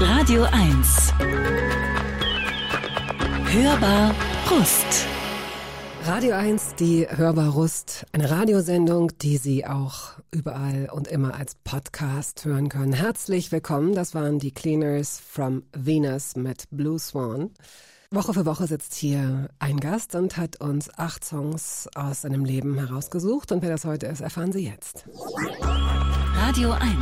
Radio 1. Hörbar Rust. Radio 1, die Hörbar Rust. Eine Radiosendung, die Sie auch überall und immer als Podcast hören können. Herzlich willkommen. Das waren die Cleaners from Venus mit Blue Swan. Woche für Woche sitzt hier ein Gast und hat uns 8 Songs aus seinem Leben herausgesucht. Und wer das heute ist, erfahren Sie jetzt. Radio 1.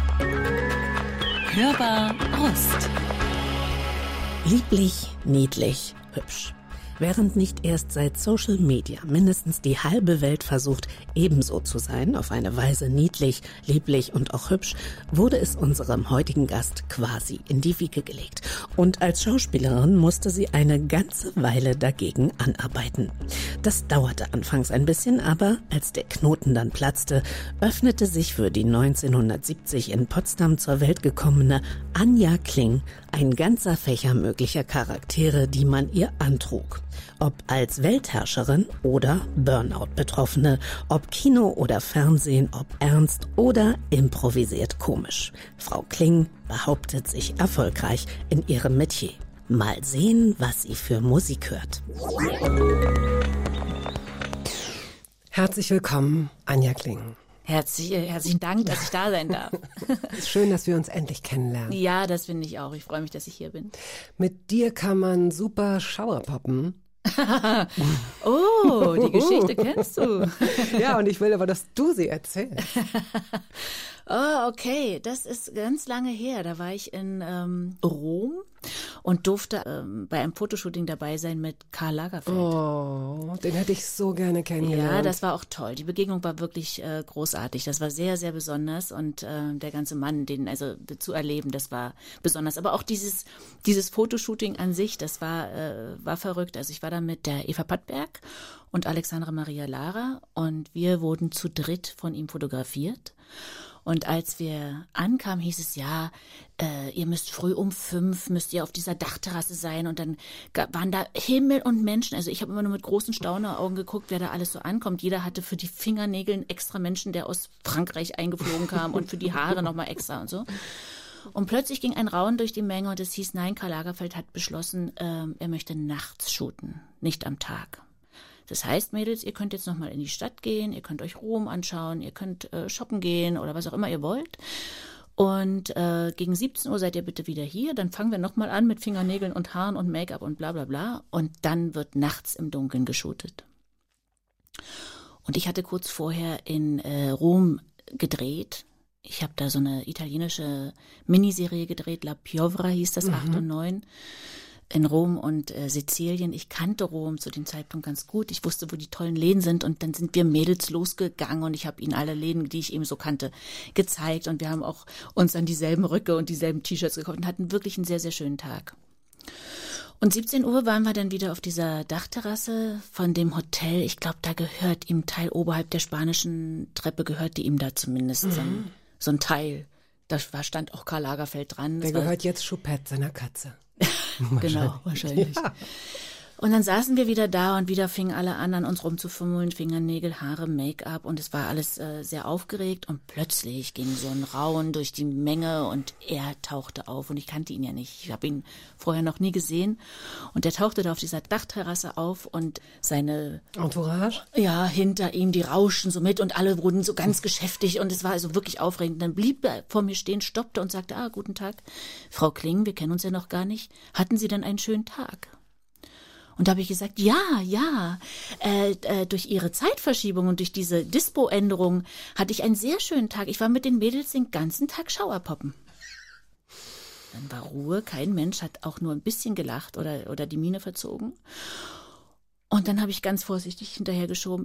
Hörbar Rust. Lieblich, niedlich, hübsch. Während nicht erst seit Social Media mindestens die halbe Welt versucht, ebenso zu sein, auf eine Weise niedlich, lieblich und auch hübsch, wurde es unserem heutigen Gast quasi in die Wiege gelegt. Und als Schauspielerin musste sie eine ganze Weile dagegen anarbeiten. Das dauerte anfangs ein bisschen, aber als der Knoten dann platzte, öffnete sich für die 1970 in Potsdam zur Welt gekommene Anja Kling ein ganzer Fächer möglicher Charaktere, die man ihr antrug. Ob als Weltherrscherin oder Burnout-Betroffene, ob Kino oder Fernsehen, ob ernst oder improvisiert komisch. Frau Kling behauptet sich erfolgreich in ihrem Metier. Mal sehen, was sie für Musik hört. Herzlich willkommen, Anja Kling. Herzlichen Dank, dass ich da sein darf. Es ist schön, dass wir uns endlich kennenlernen. Ja, das finde ich auch. Ich freue mich, dass ich hier bin. Mit dir kann man super Schauerpoppen. Oh, die Geschichte kennst du. Ja, und ich will aber, dass du sie erzählst. Oh, okay, das ist ganz lange her. Da war ich in Rom und durfte bei einem Fotoshooting dabei sein mit Karl Lagerfeld. Oh, den hätte ich so gerne kennengelernt. Ja, das war auch toll. Die Begegnung war wirklich großartig. Das war sehr, sehr besonders und der ganze Mann, den also zu erleben, das war besonders. Aber auch dieses Fotoshooting an sich, das war verrückt. Also ich war da mit der Eva Pattberg und Alexandra Maria Lara und wir wurden zu dritt von ihm fotografiert. Und als wir ankamen, hieß es, ja, ihr müsst früh um 5, müsst ihr auf dieser Dachterrasse sein. Und dann waren da Himmel und Menschen. Also ich habe immer nur mit großen Stauneraugen geguckt, wer da alles so ankommt. Jeder hatte für die Fingernägel einen extra Menschen, der aus Frankreich eingeflogen kam und für die Haare nochmal extra und so. Und plötzlich ging ein Raunen durch die Menge und es hieß, nein, Karl Lagerfeld hat beschlossen, er möchte nachts shooten, nicht am Tag. Das heißt, Mädels, ihr könnt jetzt nochmal in die Stadt gehen, ihr könnt euch Rom anschauen, ihr könnt shoppen gehen oder was auch immer ihr wollt. Und gegen 17 Uhr seid ihr bitte wieder hier. Dann fangen wir nochmal an mit Fingernägeln und Haaren und Make-up und bla bla bla. Und dann wird nachts im Dunkeln geshootet. Und ich hatte kurz vorher in Rom gedreht. Ich habe da so eine italienische Miniserie gedreht, La Piovra hieß das, 8 und 9. In Rom und Sizilien. Ich kannte Rom zu dem Zeitpunkt ganz gut. Ich wusste, wo die tollen Läden sind und dann sind wir Mädels losgegangen und ich habe ihnen alle Läden, die ich eben so kannte, gezeigt und wir haben auch uns dann dieselben Röcke und dieselben T-Shirts gekauft und hatten wirklich einen sehr, sehr schönen Tag. Und 17 Uhr waren wir dann wieder auf dieser Dachterrasse von dem Hotel. Ich glaube, da gehört ihm Teil oberhalb der spanischen Treppe, gehörte ihm da zumindest so ein Teil. Da stand auch Karl Lagerfeld dran. Der gehört jetzt Choupette, seiner Katze. Genau, wahrscheinlich. Ja. Und dann saßen wir wieder da und wieder fingen alle an uns rumzufummeln, Fingernägel, Haare, Make-up und es war alles sehr aufgeregt und plötzlich ging so ein Raunen durch die Menge und er tauchte auf und ich kannte ihn ja nicht. Ich habe ihn vorher noch nie gesehen und er tauchte da auf dieser Dachterrasse auf und seine Entourage? Ja, hinter ihm, die rauschten so mit und alle wurden so ganz geschäftig und es war also wirklich aufregend. Dann blieb er vor mir stehen, stoppte und sagte, guten Tag, Frau Kling, wir kennen uns ja noch gar nicht. Hatten Sie denn einen schönen Tag? Und da habe ich gesagt, ja, durch Ihre Zeitverschiebung und durch diese Dispo-Änderung hatte ich einen sehr schönen Tag. Ich war mit den Mädels den ganzen Tag Schauerpoppen. Dann war Ruhe, kein Mensch hat auch nur ein bisschen gelacht oder die Miene verzogen. Und dann habe ich ganz vorsichtig hinterhergeschoben,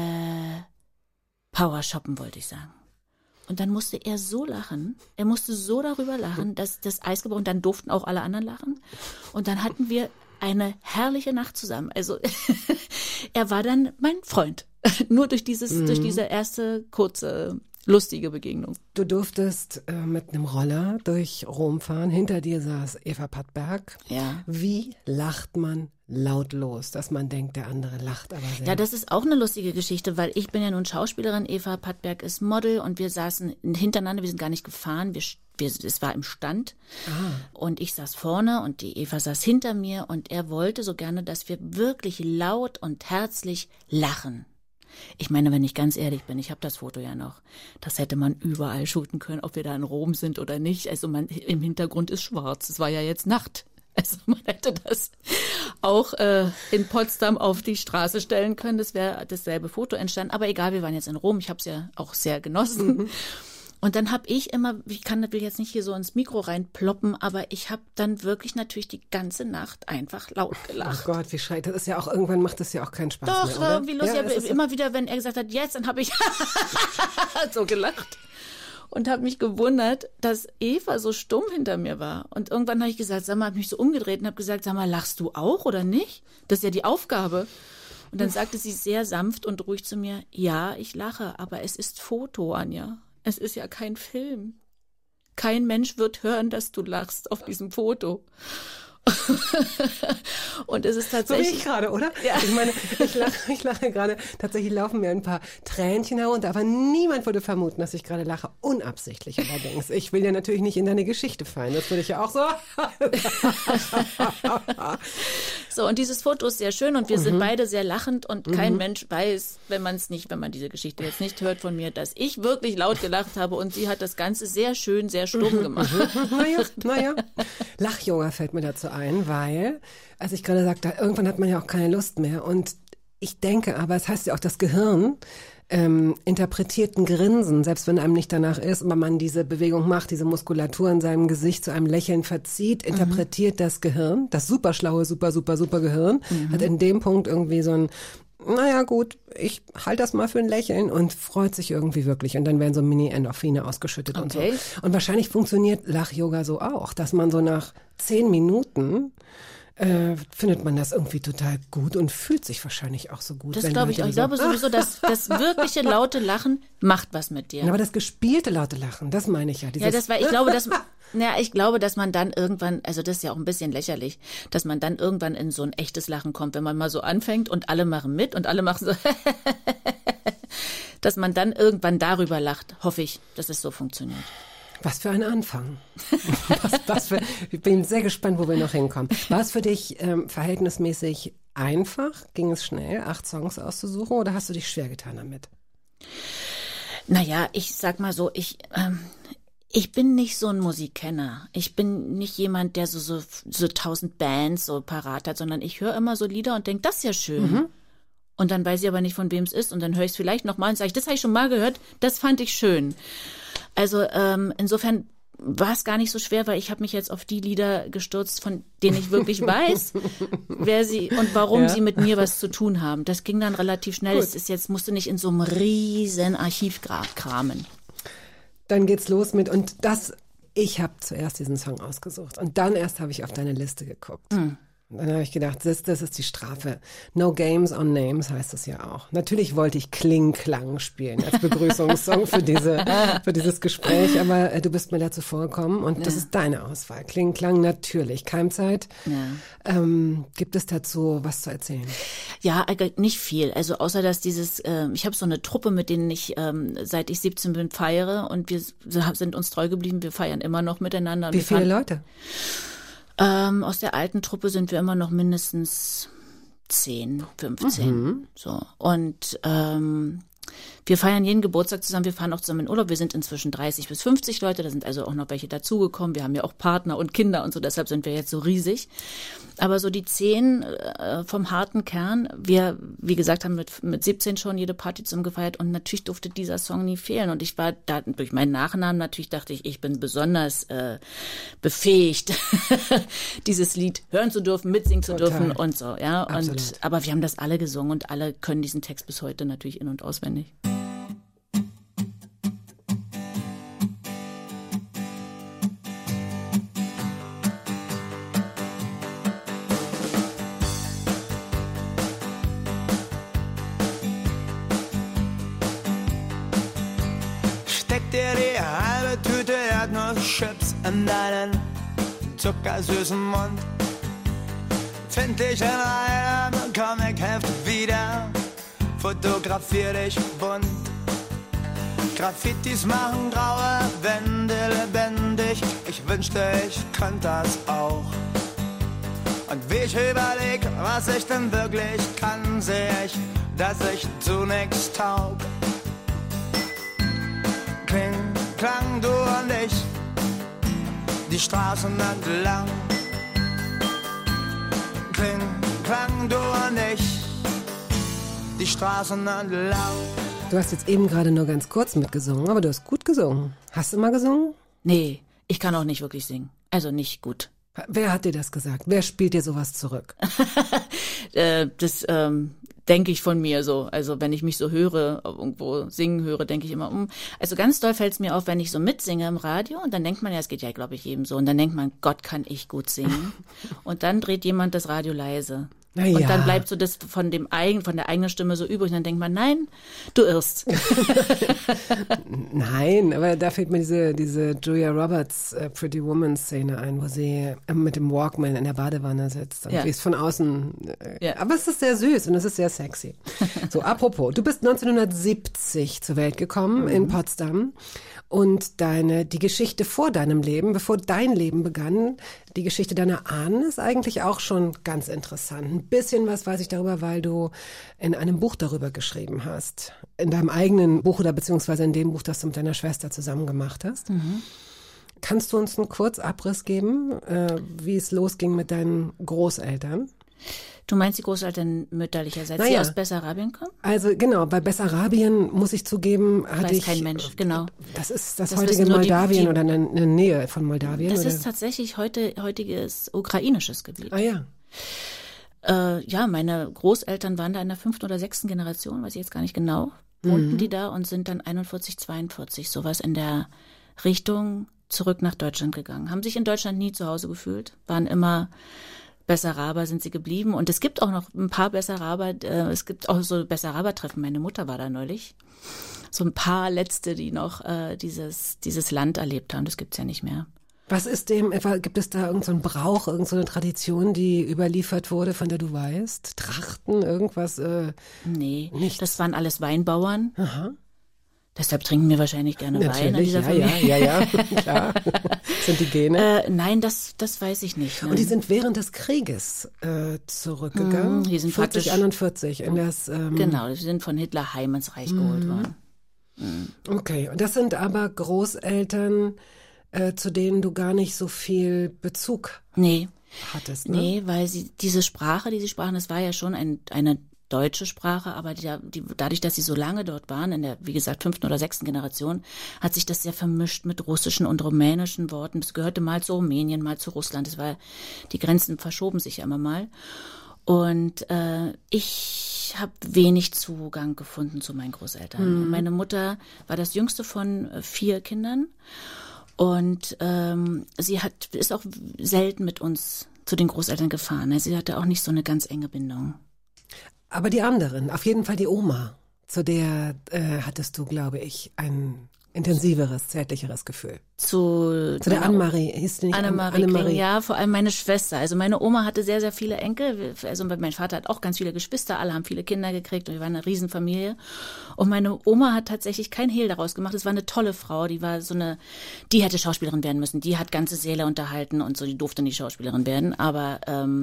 Power shoppen wollte ich sagen. Und dann musste er so lachen, er musste so darüber lachen, dass das Eis gebrochen, dann durften auch alle anderen lachen. Und dann hatten wir eine herrliche Nacht zusammen. Also er war dann mein Freund. Nur durch diese erste kurze lustige Begegnung. Du durftest mit einem Roller durch Rom fahren. Hinter dir saß Eva Pattberg. Ja. Wie lacht man lautlos, dass man denkt, der andere lacht aber sehr? Ja, das ist auch eine lustige Geschichte, weil ich bin ja nun Schauspielerin, Eva Pattberg ist Model und wir saßen hintereinander, wir sind gar nicht gefahren, es war im Stand und ich saß vorne und die Eva saß hinter mir und er wollte so gerne, dass wir wirklich laut und herzlich lachen. Ich meine, wenn ich ganz ehrlich bin, ich habe das Foto ja noch, das hätte man überall shooten können, ob wir da in Rom sind oder nicht. Also im Hintergrund ist schwarz, es war ja jetzt Nacht. Also man hätte das auch in Potsdam auf die Straße stellen können, das wäre dasselbe Foto entstanden. Aber egal, wir waren jetzt in Rom, ich habe es ja auch sehr genossen. Mhm. Und dann habe ich immer, will jetzt nicht hier so ins Mikro reinploppen, aber ich habe dann wirklich natürlich die ganze Nacht einfach laut gelacht. Oh Gott, wie schreit das? Ist ja auch, irgendwann macht das ja auch keinen Spaß Doch, mehr, oder? Irgendwie lustig. Ja, immer wieder, wenn er gesagt hat, jetzt, dann habe ich so gelacht. Und habe mich gewundert, dass Eva so stumm hinter mir war. Und irgendwann habe ich gesagt, sag mal, habe mich so umgedreht und habe gesagt, sag mal, lachst du auch oder nicht? Das ist ja die Aufgabe. Und dann sagte sie sehr sanft und ruhig zu mir, ja, ich lache, aber es ist Foto, Anja. Es ist ja kein Film. Kein Mensch wird hören, dass du lachst auf diesem Foto. Und es ist tatsächlich... So wie ich gerade, oder? Ja. Ich meine, ich lache gerade. Tatsächlich laufen mir ein paar Tränchen herunter, aber niemand würde vermuten, dass ich gerade lache. Unabsichtlich allerdings. Ich will ja natürlich nicht in deine Geschichte fallen. Das würde ich ja auch so... So, und dieses Foto ist sehr schön und wir sind beide sehr lachend und kein Mensch weiß, wenn man diese Geschichte jetzt nicht hört von mir, dass ich wirklich laut gelacht habe und sie hat das Ganze sehr schön, sehr stumm gemacht. Naja. Lach-Yoga fällt mir dazu ein, weil, als ich gerade sagte, irgendwann hat man ja auch keine Lust mehr und ich denke aber, es heißt ja auch, das Gehirn interpretiert ein Grinsen, selbst wenn einem nicht danach ist, aber man diese Bewegung macht, diese Muskulatur in seinem Gesicht zu einem Lächeln verzieht, interpretiert das Gehirn, das superschlaue, super Gehirn, hat in dem Punkt irgendwie so ein, naja gut, ich halte das mal für ein Lächeln und freut sich irgendwie wirklich. Und dann werden so Mini-Endorphine ausgeschüttet und so. Und wahrscheinlich funktioniert Lach-Yoga so auch, dass man so nach 10 Minuten findet man das irgendwie total gut und fühlt sich wahrscheinlich auch so gut. Das glaube ich auch. Ich glaube sowieso, dass das wirkliche laute Lachen macht was mit dir. Aber das gespielte laute Lachen, das meine ich ja. Ja, ich glaube, dass man dann irgendwann, also das ist ja auch ein bisschen lächerlich, dass man dann irgendwann in so ein echtes Lachen kommt, wenn man mal so anfängt und alle machen mit und alle machen so, dass man dann irgendwann darüber lacht, hoffe ich, dass es so funktioniert. Was für ein Anfang. Ich bin sehr gespannt, wo wir noch hinkommen. War es für dich verhältnismäßig einfach? Ging es schnell, 8 Songs auszusuchen oder hast du dich schwer getan damit? Naja, ich sag mal so, ich bin nicht so ein Musikkenner. Ich bin nicht jemand, der so 1000 Bands so parat hat, sondern ich höre immer so Lieder und denke, das ist ja schön. Und dann weiß ich aber nicht, von wem es ist und dann höre ich es vielleicht nochmal und sage ich, das habe ich schon mal gehört, das fand ich schön. Also insofern war es gar nicht so schwer, weil ich habe mich jetzt auf die Lieder gestürzt, von denen ich wirklich weiß, wer sie und warum sie mit mir was zu tun haben. Das ging dann relativ schnell. Es ist jetzt, musste nicht in so einem riesen Archiv kramen. Dann geht's los mit, ich habe zuerst diesen Song ausgesucht und dann erst habe ich auf deine Liste geguckt. Dann habe ich gedacht, das ist die Strafe. No Games on Names heißt es ja auch. Natürlich wollte ich Kling-Klang spielen als Begrüßungssong für dieses Gespräch, aber du bist mir dazu vorgekommen und das ist deine Auswahl. Kling-Klang natürlich. Keimzeit. Ja. Gibt es dazu was zu erzählen? Ja, nicht viel. Also außer, dass ich habe so eine Truppe, mit denen ich seit ich 17 bin feiere und wir sind uns treu geblieben. Wir feiern immer noch miteinander. Wie viele Leute? Aus der alten Truppe sind wir immer noch mindestens 10, 15. So. Und wir feiern jeden Geburtstag zusammen, wir fahren auch zusammen in Urlaub. Wir sind inzwischen 30 bis 50 Leute, da sind also auch noch welche dazugekommen. Wir haben ja auch Partner und Kinder und so, deshalb sind wir jetzt so riesig. Aber so die 10 vom harten Kern, wir, wie gesagt, haben mit 17 schon jede Party zusammen gefeiert und natürlich durfte dieser Song nie fehlen. Und ich war da durch meinen Nachnamen natürlich, dachte ich bin besonders befähigt, dieses Lied hören zu dürfen, mitsingen zu dürfen und so. Ja. Aber wir haben das alle gesungen und alle können diesen Text bis heute natürlich in- und auswendig. dir die halbe Tüte Erdnusschips in deinen zuckersüßen Mund. Find dich in einem Comicheft wieder, fotografier dich bunt. Graffitis machen graue Wände lebendig, ich wünschte, ich könnte das auch. Und wie ich überleg, was ich denn wirklich kann, seh ich, dass ich zu nix taug. Kling, klang, du und ich, die Straßen entlang. Kling, klang, du und ich, die Straßen entlang. Du hast jetzt eben gerade nur ganz kurz mitgesungen, aber du hast gut gesungen. Hast du mal gesungen? Nee, ich kann auch nicht wirklich singen. Also nicht gut. Wer hat dir das gesagt? Wer spielt dir sowas zurück? Das denke ich von mir so. Also wenn ich mich so höre, irgendwo singen höre, denke ich immer, also ganz doll fällt es mir auf, wenn ich so mitsinge im Radio und dann denkt man, ja, es geht ja, glaube ich, jedem so. Und dann denkt man, Gott, kann ich gut singen. Und dann dreht jemand das Radio leise. Na ja. Und dann bleibt so das von der eigenen Stimme so übrig. Und dann denkt man, nein, du irrst. Nein, aber da fällt mir diese Julia Roberts Pretty Woman Szene ein, wo sie mit dem Walkman in der Badewanne sitzt und wie es von außen. Ja. Aber es ist sehr süß und es ist sehr sexy. So, apropos, du bist 1970 zur Welt gekommen in Potsdam. Und die Geschichte vor deinem Leben, bevor dein Leben begann, die Geschichte deiner Ahnen ist eigentlich auch schon ganz interessant. Ein bisschen was weiß ich darüber, weil du in einem Buch darüber geschrieben hast. In deinem eigenen Buch oder beziehungsweise in dem Buch, das du mit deiner Schwester zusammen gemacht hast. Mhm. Kannst du uns einen Kurzabriss geben, wie es losging mit deinen Großeltern? Du meinst die Großeltern mütterlicherseits, die aus Bessarabien kommen? Also genau, bei Bessarabien, muss ich zugeben, hatte ich... kein Mensch, genau. Das ist das heutige Moldawien oder eine Nähe von Moldawien? Das ist tatsächlich heutiges ukrainisches Gebiet. Ah ja. Ja, meine Großeltern waren da in der 5. oder 6. Generation, weiß ich jetzt gar nicht genau, wohnten die da und sind dann 41, 42, sowas in der Richtung zurück nach Deutschland gegangen. Haben sich in Deutschland nie zu Hause gefühlt, waren immer... Bessaraber sind sie geblieben und es gibt auch noch ein paar Bessaraber, es gibt auch so Bessaraber-Treffen, meine Mutter war da neulich, so ein paar Letzte, die noch dieses Land erlebt haben, das gibt's ja nicht mehr. Was ist gibt es da irgend so einen Brauch, irgend so eine Tradition, die überliefert wurde, von der du weißt? Trachten, irgendwas? Nee, nichts. Das waren alles Weinbauern. Aha. Deshalb trinken wir wahrscheinlich gerne Wein an dieser Familie. Ja, klar. Sind die Gene? Nein, das weiß ich nicht. Und die sind während des Krieges zurückgegangen? Die sind 40, 41. Genau, die sind von Hitler heim ins Reich geholt worden. Okay, und das sind aber Großeltern, zu denen du gar nicht so viel Bezug hattest, ne? Nee, weil diese Sprache, die sie sprachen, das war ja schon eine deutsche Sprache, aber dadurch, dass sie so lange dort waren, in der, wie gesagt, 5. oder 6. Generation, hat sich das sehr vermischt mit russischen und rumänischen Worten. Das gehörte mal zu Rumänien, mal zu Russland. Die Grenzen verschoben sich ja immer mal. Und ich habe wenig Zugang gefunden zu meinen Großeltern. Und meine Mutter war das jüngste von 4 Kindern und sie ist auch selten mit uns zu den Großeltern gefahren. Also sie hatte auch nicht so eine ganz enge Bindung. Aber die anderen, auf jeden Fall die Oma, zu der hattest du, glaube ich, ein intensiveres, zärtlicheres Gefühl. Zu der Annemarie, hieß die nicht Annemarie? Ja, vor allem meine Schwester. Also meine Oma hatte sehr, sehr viele Enkel. Also mein Vater hat auch ganz viele Geschwister, alle haben viele Kinder gekriegt und wir waren eine Riesenfamilie. Und meine Oma hat tatsächlich kein Hehl daraus gemacht. Es war eine tolle Frau, die hätte Schauspielerin werden müssen. Die hat ganze Säle unterhalten und so, die durfte nicht Schauspielerin werden, aber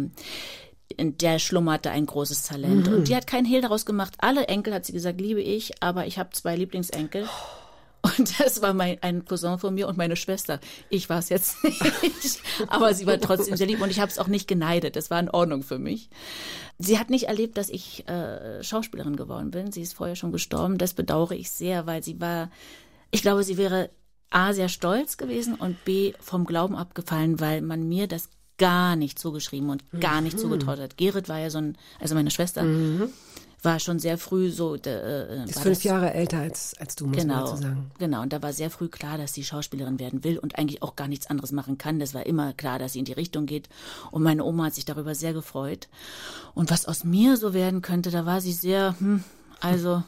in der schlummerte ein großes Talent. Und die hat keinen Hehl daraus gemacht. Alle Enkel, hat sie gesagt, liebe ich, aber ich habe 2 Lieblingsenkel. Und das war ein Cousin von mir und meine Schwester. Ich war es jetzt nicht, aber sie war trotzdem sehr lieb und ich habe es auch nicht geneidet. Das war in Ordnung für mich. Sie hat nicht erlebt, dass ich Schauspielerin geworden bin. Sie ist vorher schon gestorben. Das bedauere ich sehr, weil ich glaube, sie wäre A, sehr stolz gewesen und B, vom Glauben abgefallen, weil man mir das gar nicht zugeschrieben und gar nicht zugetraut hat. Gerrit war ja also meine Schwester, war schon sehr früh so. Ist 5 Jahre älter als du, muss man dazu sagen. Genau, und da war sehr früh klar, dass sie Schauspielerin werden will und eigentlich auch gar nichts anderes machen kann. Das war immer klar, dass sie in die Richtung geht. Und meine Oma hat sich darüber sehr gefreut. Und was aus mir so werden könnte, da war sie sehr,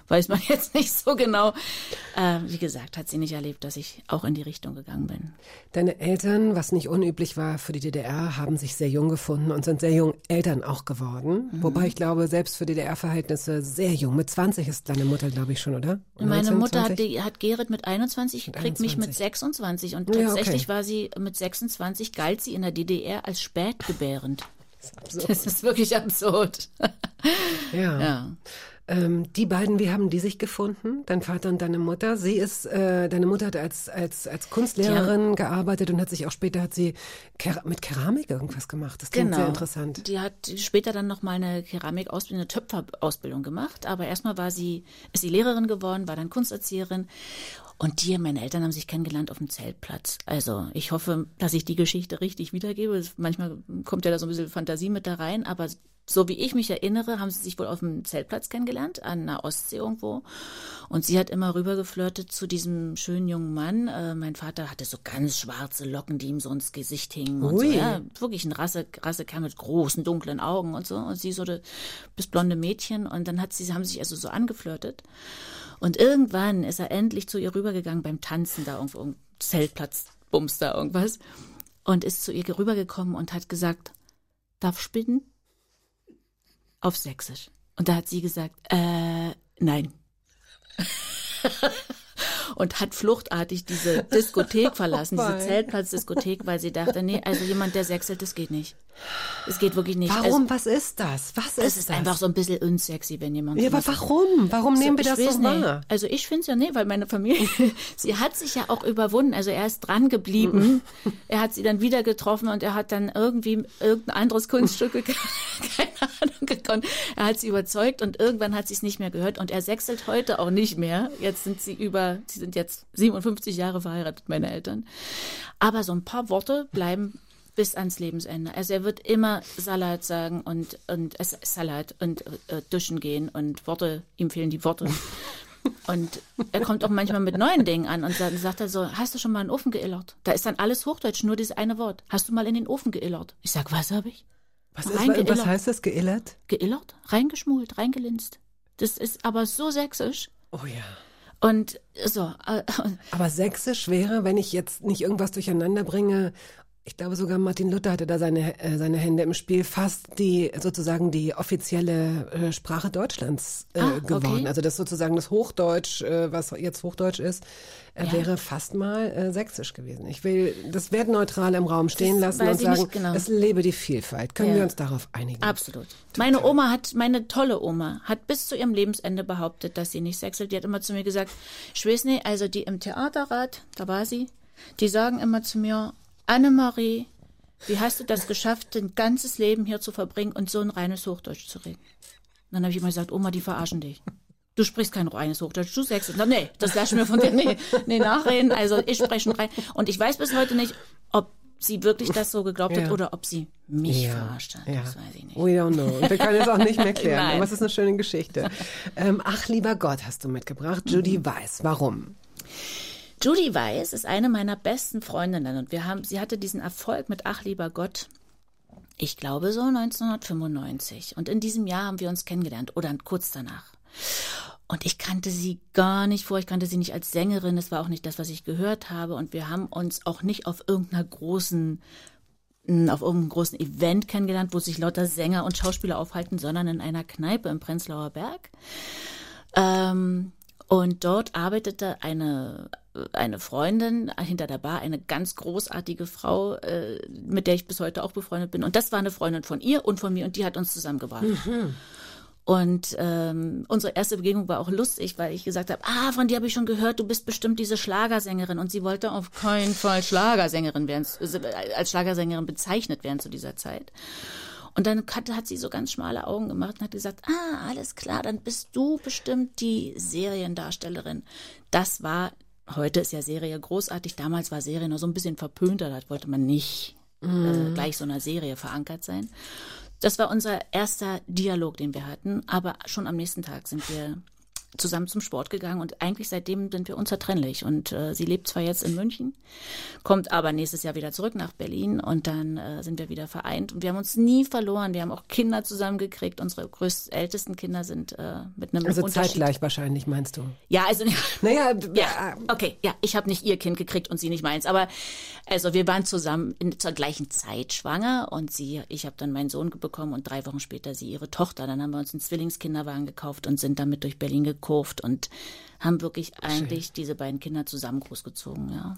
weiß man jetzt nicht so genau. Wie gesagt, hat sie nicht erlebt, dass ich auch in die Richtung gegangen bin. Deine Eltern, was nicht unüblich war für die DDR, haben sich sehr jung gefunden und sind sehr jung Eltern auch geworden. Wobei ich glaube, selbst für DDR-Verhältnisse sehr jung. Mit 20 ist deine Mutter, glaube ich, schon, oder? Meine Mutter hat Gerrit mit 21 gekriegt, mich mit 26. Und tatsächlich war sie mit 26, galt sie in der DDR als spätgebärend. Das ist wirklich absurd. Ja. Die beiden, wie haben die sich gefunden? Dein Vater und deine Mutter? Deine Mutter hat als Kunstlehrerin gearbeitet und hat sie mit Keramik irgendwas gemacht. Das klingt sehr interessant. Die hat später dann noch mal eine Keramikausbildung, eine Töpferausbildung gemacht. Aber erstmal ist sie Lehrerin geworden, war dann Kunsterzieherin. Und meine Eltern haben sich kennengelernt auf dem Zeltplatz. Also ich hoffe, dass ich die Geschichte richtig wiedergebe. Manchmal kommt ja da so ein bisschen Fantasie mit da rein, aber so wie ich mich erinnere, haben sie sich wohl auf dem Zeltplatz kennengelernt, an der Ostsee irgendwo. Und sie hat immer rübergeflirtet zu diesem schönen jungen Mann. Mein Vater hatte so ganz schwarze Locken, die ihm so ins Gesicht hingen. Und so, ja, wirklich ein Rassekerl mit großen, dunklen Augen und so. Und sie so das blonde Mädchen. Und dann haben sie sich also so angeflirtet. Und irgendwann ist er endlich zu ihr rübergegangen beim Tanzen da irgendwo, Zeltplatz, Bums da irgendwas. Und ist zu ihr rübergekommen und hat gesagt, darf ich bitten? Auf Sächsisch. Und da hat sie gesagt, nein. Und hat fluchtartig diese Diskothek verlassen, diese Zeltplatz-Diskothek, weil sie dachte, nee, also jemand, der sächselt, das geht nicht. Es geht wirklich nicht. Warum? Was ist das? Es ist einfach so ein bisschen unsexy, wenn jemand... Ja, aber warum? Warum nehmen wir das so wahr? Also ich finde es ja nicht, weil meine Familie, sie hat sich ja auch überwunden. Also er ist dran geblieben. Er hat sie dann wieder getroffen und er hat dann irgendein anderes Kunststück, keine Ahnung, gekonnt. Er hat sie überzeugt und irgendwann hat sie es nicht mehr gehört. Und er sächselt heute auch nicht mehr. Jetzt sind sie sind jetzt 57 Jahre verheiratet, meine Eltern. Aber so ein paar Worte bleiben bis ans Lebensende. Also er wird immer Salat sagen und Salat und duschen gehen und Worte, ihm fehlen die Worte. Und er kommt auch manchmal mit neuen Dingen an und sagt er so, hast du schon mal in den Ofen geillert? Da ist dann alles Hochdeutsch, nur dieses eine Wort. Hast du mal in den Ofen geillert? Ich sag, was habe ich? Was heißt das, geillert? Geillert? Reingeschmult, reingelinst. Das ist aber so sächsisch. Oh ja. Und so. Aber sächsisch wäre, wenn ich jetzt nicht irgendwas durcheinander bringe, ich glaube sogar Martin Luther hatte da seine Hände im Spiel, fast die offizielle Sprache Deutschlands geworden. Okay. Also das sozusagen das Hochdeutsch, was jetzt Hochdeutsch ist, wäre fast mal sächsisch gewesen. Ich will das wertneutral im Raum stehen lassen und sagen, es lebe die Vielfalt. Können wir uns darauf einigen? Absolut. Meine tolle Oma hat bis zu ihrem Lebensende behauptet, dass sie nicht sächselt. Die hat immer zu mir gesagt, ich weiß nicht, also die im Theaterrat, da war sie, die sagen immer zu mir, Annemarie, wie hast du das geschafft, dein ganzes Leben hier zu verbringen und so ein reines Hochdeutsch zu reden? Und dann habe ich immer gesagt, Oma, die verarschen dich. Du sprichst kein reines Hochdeutsch, du sächselst. Nee, das lass ich mir von dir nee, nachreden. Also ich spreche rein. Und ich weiß bis heute nicht, ob sie wirklich das so geglaubt hat oder ob sie mich verarscht hat. Das weiß ich nicht. We don't know. Und wir können es auch nicht mehr klären. Aber es ist eine schöne Geschichte. Ach, lieber Gott, hast du mitgebracht. Judy Weiß. Warum? Judy Weiß ist eine meiner besten Freundinnen und sie hatte diesen Erfolg mit Ach, lieber Gott, ich glaube so 1995. Und in diesem Jahr haben wir uns kennengelernt oder kurz danach. Und ich kannte sie gar nicht ich kannte sie nicht als Sängerin, das war auch nicht das, was ich gehört habe. Und wir haben uns auch nicht auf irgendeinem großen Event kennengelernt, wo sich lauter Sänger und Schauspieler aufhalten, sondern in einer Kneipe im Prenzlauer Berg. Und dort arbeitete eine Freundin hinter der Bar, eine ganz großartige Frau, mit der ich bis heute auch befreundet bin. Und das war eine Freundin von ihr und von mir und die hat uns zusammengebracht. Mhm. Und unsere erste Begegnung war auch lustig, weil ich gesagt habe, von dir habe ich schon gehört, du bist bestimmt diese Schlagersängerin. Und sie wollte auf keinen Fall Schlagersängerin werden, als Schlagersängerin bezeichnet werden zu dieser Zeit. Und dann hat sie so ganz schmale Augen gemacht und hat gesagt, alles klar, dann bist du bestimmt die Seriendarstellerin. Heute ist ja Serie großartig, damals war Serie noch so ein bisschen verpönter, da wollte man nicht gleich so einer Serie verankert sein. Das war unser erster Dialog, den wir hatten, aber schon am nächsten Tag sind wir zusammen zum Sport gegangen und eigentlich seitdem sind wir unzertrennlich. Und sie lebt zwar jetzt in München, kommt aber nächstes Jahr wieder zurück nach Berlin und dann sind wir wieder vereint. Und wir haben uns nie verloren. Wir haben auch Kinder zusammengekriegt. Unsere ältesten Kinder sind mit einem Also Unterschied. zeitgleich wahrscheinlich, meinst du? Ja, also Naja, ja, okay, ja, ich habe nicht ihr Kind gekriegt und sie nicht meins, aber also wir waren zusammen zur gleichen Zeit schwanger und ich habe dann meinen Sohn bekommen und 3 Wochen später sie ihre Tochter. Dann haben wir uns einen Zwillingskinderwagen gekauft und sind damit durch Berlin gekurvt und haben wirklich eigentlich diese beiden Kinder zusammen großgezogen, ja.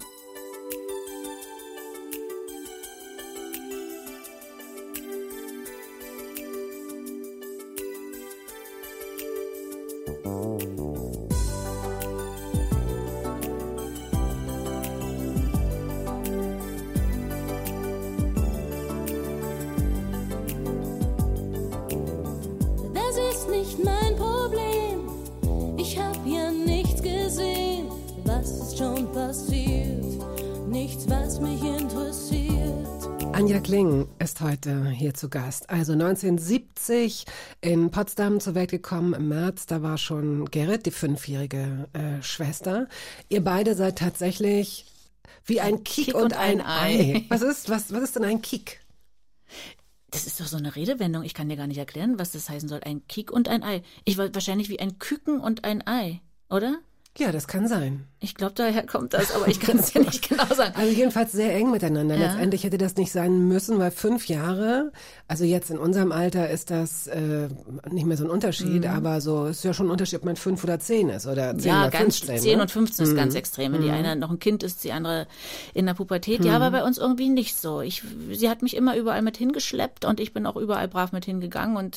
Das ist nicht mein Problem. Ich hab ja nichts gesehen. Was ist schon passiert? Nichts, was mich interessiert. Anja Kling ist heute hier zu Gast. Also 1970 in Potsdam zur Welt gekommen im März. Da war schon Gerrit, die 5-jährige Schwester. Ihr beide seid tatsächlich wie ein Kik und ein Ei. Was ist denn ein Kik? Das ist doch so eine Redewendung. Ich kann dir gar nicht erklären, was das heißen soll. Ein Kik und ein Ei. Ich wollte wahrscheinlich wie ein Küken und ein Ei, oder? Ja, das kann sein. Ich glaube, daher kommt das, aber ich kann es dir nicht genau sagen. Also jedenfalls sehr eng miteinander. Ja. Letztendlich hätte das nicht sein müssen, weil 5 Jahre, also jetzt in unserem Alter ist das nicht mehr so ein Unterschied, aber so ist ja schon ein Unterschied, ob man 5 oder 10 ist oder 10 Ja, oder ganz 15. 10 ne? und 15 ist ganz extrem. Wenn die eine noch ein Kind ist, die andere in der Pubertät. Ja, war bei uns irgendwie nicht so. Sie hat mich immer überall mit hingeschleppt und ich bin auch überall brav mit hingegangen und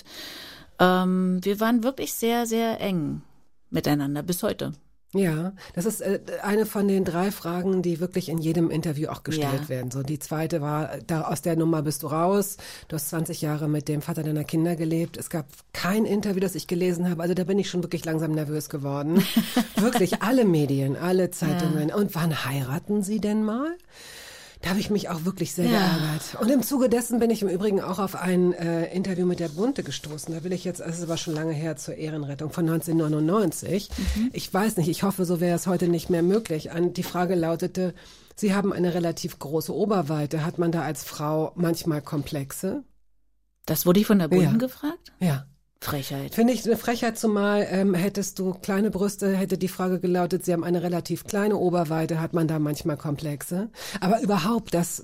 wir waren wirklich sehr, sehr eng miteinander bis heute. Ja, das ist eine von den 3 Fragen, die wirklich in jedem Interview auch gestellt werden. So, die zweite war, aus der Nummer bist du raus. Du hast 20 Jahre mit dem Vater deiner Kinder gelebt. Es gab kein Interview, das ich gelesen habe. Also da bin ich schon wirklich langsam nervös geworden. Wirklich alle Medien, alle Zeitungen. Und wann heiraten Sie denn mal? Da habe ich mich auch wirklich sehr geärgert. Und im Zuge dessen bin ich im Übrigen auch auf ein Interview mit der Bunte gestoßen. Da will ich jetzt, es ist aber schon lange her, zur Ehrenrettung von 1999. Ich weiß nicht, ich hoffe, so wäre es heute nicht mehr möglich. Die Frage lautete, Sie haben eine relativ große Oberweite. Hat man da als Frau manchmal Komplexe? Das wurde ich von der Bunten gefragt? Ja. Frechheit. Finde ich eine Frechheit, zumal hättest du kleine Brüste, hätte die Frage gelautet, Sie haben eine relativ kleine Oberweite, hat man da manchmal Komplexe? Aber überhaupt, das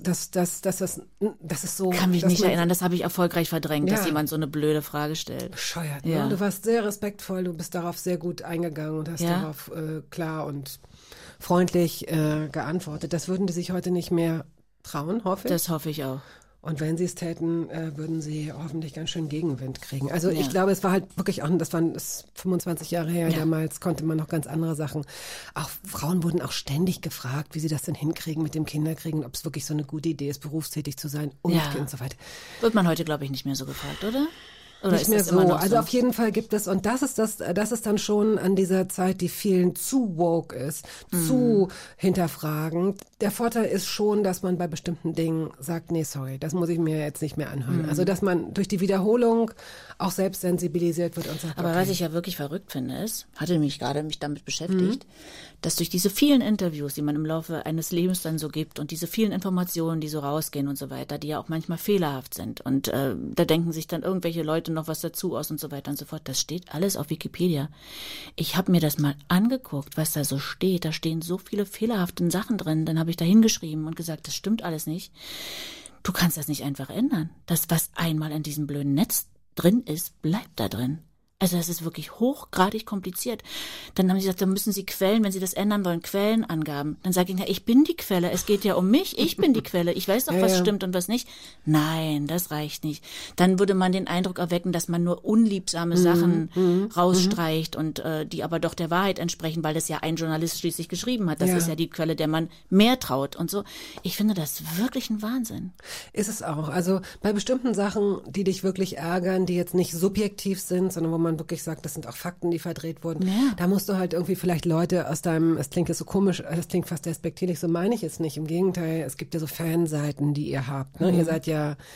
ist so... Kann mich nicht erinnern, das habe ich erfolgreich verdrängt, dass Ja. jemand so eine blöde Frage stellt. Bescheuert, Ja. ne? Du warst sehr respektvoll, du bist darauf sehr gut eingegangen und hast Ja. darauf klar und freundlich geantwortet. Das würden die sich heute nicht mehr trauen, hoffe ich. Das hoffe ich auch. Und wenn sie es täten, würden sie hoffentlich ganz schön Gegenwind kriegen. Also Ja. ich glaube, es war halt wirklich auch, das waren 25 Jahre her, Ja. damals konnte man noch ganz andere Sachen. Auch Frauen wurden auch ständig gefragt, wie sie das denn hinkriegen mit dem Kinderkriegen, ob es wirklich so eine gute Idee ist, berufstätig zu sein und so weiter. Wird man heute, glaube ich, nicht mehr so gefragt, oder? Oder Nicht ist mehr das so. immer noch Also auf jeden Fall gibt es, und das ist dann schon an dieser Zeit, die vielen zu woke ist, zu hinterfragend. Der Vorteil ist schon, dass man bei bestimmten Dingen sagt, nee, sorry, das muss ich mir jetzt nicht mehr anhören. Also dass man durch die Wiederholung auch selbst sensibilisiert wird und sagt, Aber okay. was ich ja wirklich verrückt finde, ist, hatte mich damit beschäftigt, dass durch diese vielen Interviews, die man im Laufe eines Lebens dann so gibt und diese vielen Informationen, die so rausgehen und so weiter, die ja auch manchmal fehlerhaft sind und da denken sich dann irgendwelche Leute noch was dazu aus und so weiter und so fort. Das steht alles auf Wikipedia. Ich habe mir das mal angeguckt, was da so steht. Da stehen so viele fehlerhafte Sachen drin. Dann habe ich da hingeschrieben und gesagt, das stimmt alles nicht. Du kannst das nicht einfach ändern. Das, was einmal in diesem blöden Netz drin ist, bleibt da drin. Also das ist wirklich hochgradig kompliziert. Dann haben sie gesagt, dann müssen sie Quellen, wenn sie das ändern wollen, Quellenangaben. Dann sage ich, na, ich bin die Quelle, es geht ja um mich, ich bin die Quelle, ich weiß doch, was stimmt und was nicht. Nein, das reicht nicht. Dann würde man den Eindruck erwecken, dass man nur unliebsame Sachen rausstreicht und die aber doch der Wahrheit entsprechen, weil das ja ein Journalist schließlich geschrieben hat. Das ist ja die Quelle, der man mehr traut und so. Ich finde das wirklich ein Wahnsinn. Ist es auch. Also bei bestimmten Sachen, die dich wirklich ärgern, die jetzt nicht subjektiv sind, sondern wo man wirklich sagt, das sind auch Fakten, die verdreht wurden. Ja. Da musst du halt irgendwie vielleicht Leute aus deinem, es klingt jetzt so komisch, das klingt fast despektierlich, so meine ich es nicht. Im Gegenteil, es gibt ja so Fanseiten, die ihr habt. Ne? Ihr seid ja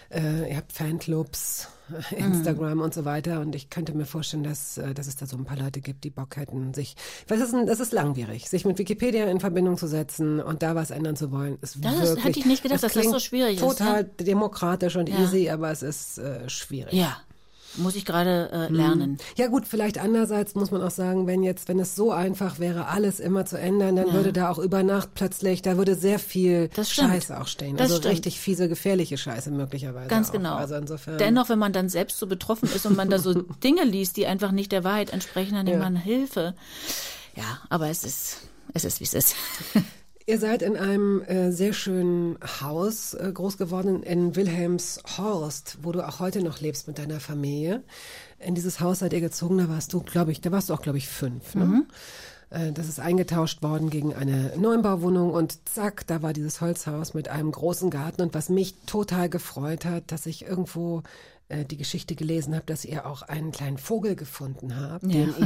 ihr habt Fanclubs, Instagram und so weiter. Und ich könnte mir vorstellen, dass es da so ein paar Leute gibt, die Bock hätten, weil das ist langwierig, sich mit Wikipedia in Verbindung zu setzen und da was ändern zu wollen. Hätte ich nicht gedacht, dass das so schwierig ist. Total demokratisch und easy, aber es ist schwierig. Ja. Muss ich gerade lernen. Ja gut, vielleicht andererseits muss man auch sagen, wenn es so einfach wäre, alles immer zu ändern, dann würde da auch über Nacht plötzlich, da würde sehr viel Scheiße auch stehen. Also richtig fiese, gefährliche Scheiße möglicherweise. Ganz auch. Genau. Also insofern. Dennoch, wenn man dann selbst so betroffen ist und man da so Dinge liest, die einfach nicht der Wahrheit entsprechen, dann nimmt man Hilfe. Ja, aber es ist, wie es ist. Ihr seid in einem sehr schönen Haus groß geworden in Wilhelmshorst, wo du auch heute noch lebst mit deiner Familie. In dieses Haus seid ihr gezogen, da warst du auch, glaube ich, 5. Ne? Das ist eingetauscht worden gegen eine Neubauwohnung und zack, da war dieses Holzhaus mit einem großen Garten. Und was mich total gefreut hat, dass ich irgendwo die Geschichte gelesen habe, dass ihr auch einen kleinen Vogel gefunden habt,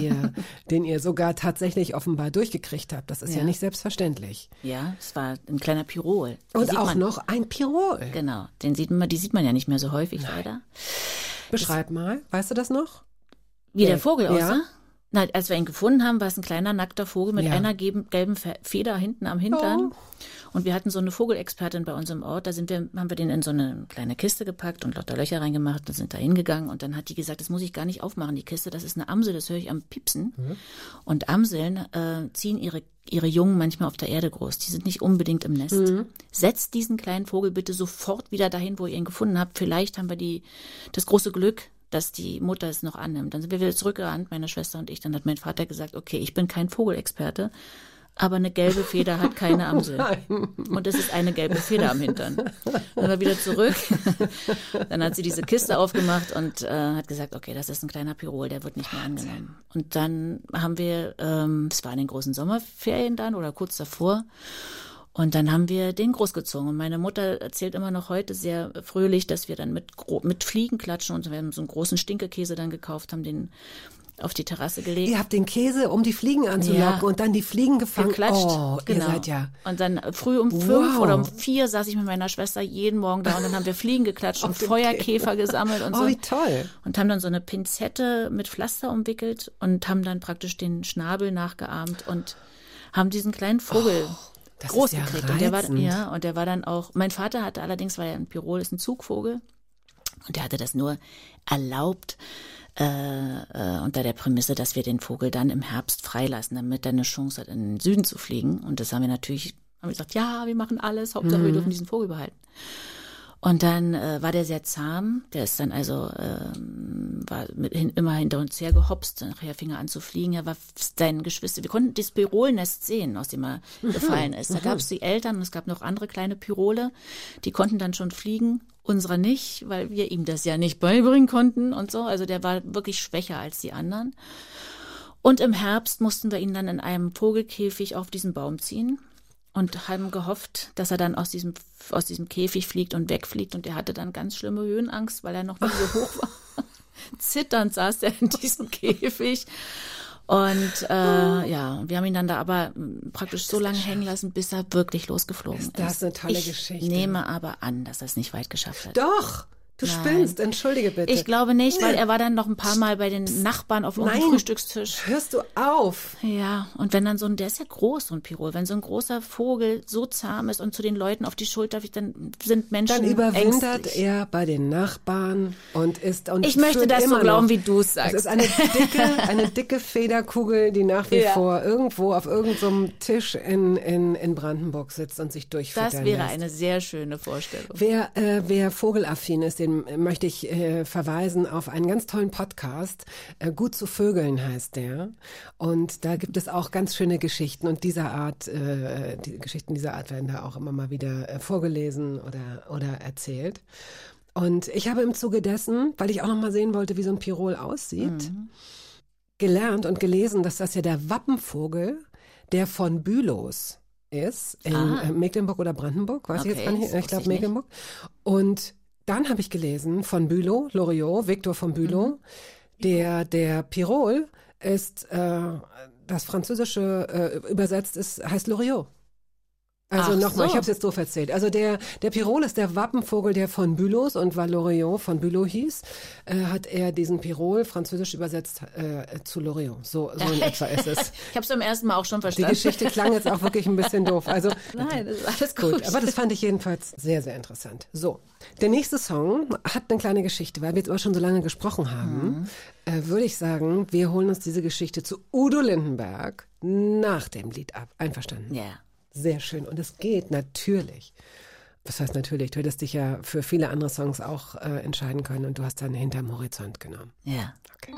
den ihr sogar tatsächlich offenbar durchgekriegt habt. Das ist ja nicht selbstverständlich. Ja, es war ein kleiner Pirol. Und auch noch ein Pirol. Genau, die sieht man ja nicht mehr so häufig, leider. Beschreib mal, weißt du das noch? Wie der Vogel aussah? Na, als wir ihn gefunden haben, war es ein kleiner nackter Vogel mit einer gelben Feder hinten am Hintern. Und wir hatten so eine Vogelexpertin bei uns im Ort. Da haben wir den in so eine kleine Kiste gepackt und lauter Löcher reingemacht und sind da hingegangen. Und dann hat die gesagt, das muss ich gar nicht aufmachen, die Kiste. Das ist eine Amsel, das höre ich am Piepsen. Und Amseln ziehen ihre Jungen manchmal auf der Erde groß. Die sind nicht unbedingt im Nest. Setzt diesen kleinen Vogel bitte sofort wieder dahin, wo ihr ihn gefunden habt. Vielleicht haben wir das große Glück, dass die Mutter es noch annimmt. Dann sind wir wieder zurückgerannt, meine Schwester und ich. Dann hat mein Vater gesagt, okay, ich bin kein Vogelexperte, aber eine gelbe Feder hat keine Amsel. Und es ist eine gelbe Feder am Hintern. Dann sind wir wieder zurück. Dann hat sie diese Kiste aufgemacht und hat gesagt, okay, das ist ein kleiner Pirol, der wird nicht mehr angenommen. Und dann haben wir, es war in den großen Sommerferien dann oder kurz davor, und dann haben wir den großgezogen. Und meine Mutter erzählt immer noch heute sehr fröhlich, dass wir dann mit Fliegen klatschen und wir haben so einen großen Stinkekäse dann gekauft, haben den auf die Terrasse gelegt. Ihr habt den Käse, um die Fliegen anzulocken und dann die Fliegen gefangen. Geklatscht. Ihr seid ja. Und dann früh um 5 oder um 4 saß ich mit meiner Schwester jeden Morgen da und dann haben wir Fliegen geklatscht und Feuerkäfer gesammelt und so. Oh, wie toll. Und haben dann so eine Pinzette mit Pflaster umwickelt und haben dann praktisch den Schnabel nachgeahmt und haben diesen kleinen Vogel groß gekriegt. Und der war dann auch, mein Vater hatte allerdings, weil er ein Pirol ist, ein Zugvogel. Und der hatte das nur erlaubt, unter der Prämisse, dass wir den Vogel dann im Herbst freilassen, damit er eine Chance hat, in den Süden zu fliegen. Und das haben wir gesagt, ja, wir machen alles, Hauptsache wir dürfen diesen Vogel behalten. Und dann war der sehr zahm, der ist dann also immer hinter uns her gehopst, nachher fing er an zu fliegen, er war sein Geschwister, wir konnten das Pirolnest sehen, aus dem er gefallen ist. Da gab es die Eltern und es gab noch andere kleine Pirole, die konnten dann schon fliegen, unserer nicht, weil wir ihm das ja nicht beibringen konnten und so, also der war wirklich schwächer als die anderen. Und im Herbst mussten wir ihn dann in einem Vogelkäfig auf diesen Baum ziehen. Und haben gehofft, dass er dann aus diesem Käfig fliegt und wegfliegt. Und er hatte dann ganz schlimme Höhenangst, weil er noch nie so hoch war. Zitternd saß er in diesem Käfig. Und wir haben ihn dann da aber praktisch so lange hängen lassen, bis er wirklich losgeflogen ist. Das ist eine tolle Geschichte. Ich nehme aber an, dass er es nicht weit geschafft hat. Doch! Du spinnst, entschuldige bitte. Ich glaube nicht, weil er war dann noch ein paar Mal bei den Nachbarn auf irgendeinem Frühstückstisch. Hörst du auf? Ja, und wenn dann der ist ja groß, so ein Pirol, wenn so ein großer Vogel so zahm ist und zu den Leuten auf die Schulter, dann sind Menschen dann überwintert ängstlich. Er bei den Nachbarn und ich möchte das so glauben, wie du es sagst. Es ist eine dicke Federkugel, die nach wie vor irgendwo auf irgendeinem Tisch in Brandenburg sitzt und sich durchfüttern Das wäre lässt. eine sehr schöne Vorstellung. Wer vogelaffin ist, den möchte ich verweisen auf einen ganz tollen Podcast. Gut zu Vögeln heißt der. Und da gibt es auch ganz schöne Geschichten. Und die Geschichten dieser Art werden da auch immer mal wieder vorgelesen oder erzählt. Und ich habe im Zuge dessen, weil ich auch noch mal sehen wollte, wie so ein Pirol aussieht, gelernt und gelesen, dass das ja der Wappenvogel der von Bülows ist, in Mecklenburg oder Brandenburg, weiß ich jetzt gar nicht, ich glaube Mecklenburg. Und dann habe ich gelesen von Bülow, Loriot, Victor von Bülow, der Pirol ist, das Französische übersetzt heißt Loriot. Also Ach nochmal, ich so. habe es jetzt doof erzählt. Also der Pirol ist der Wappenvogel, der von Bülow und weil Loriot von Bülow hieß, hat er diesen Pirol französisch übersetzt zu Loriot. So in etwa ist es. Ich habe es beim ersten Mal auch schon Die verstanden. Geschichte klang jetzt auch wirklich ein bisschen doof. Also Nein, das ist alles gut, gut. aber das fand ich jedenfalls sehr, sehr interessant. So, der nächste Song hat eine kleine Geschichte, weil wir jetzt aber schon so lange gesprochen haben, würde ich sagen, wir holen uns diese Geschichte zu Udo Lindenberg nach dem Lied ab. Einverstanden? Ja. Sehr schön. Und es geht natürlich. Was heißt natürlich? Du hättest dich ja für viele andere Songs auch entscheiden können und du hast dann Hinterm Horizont genommen. Ja. Okay.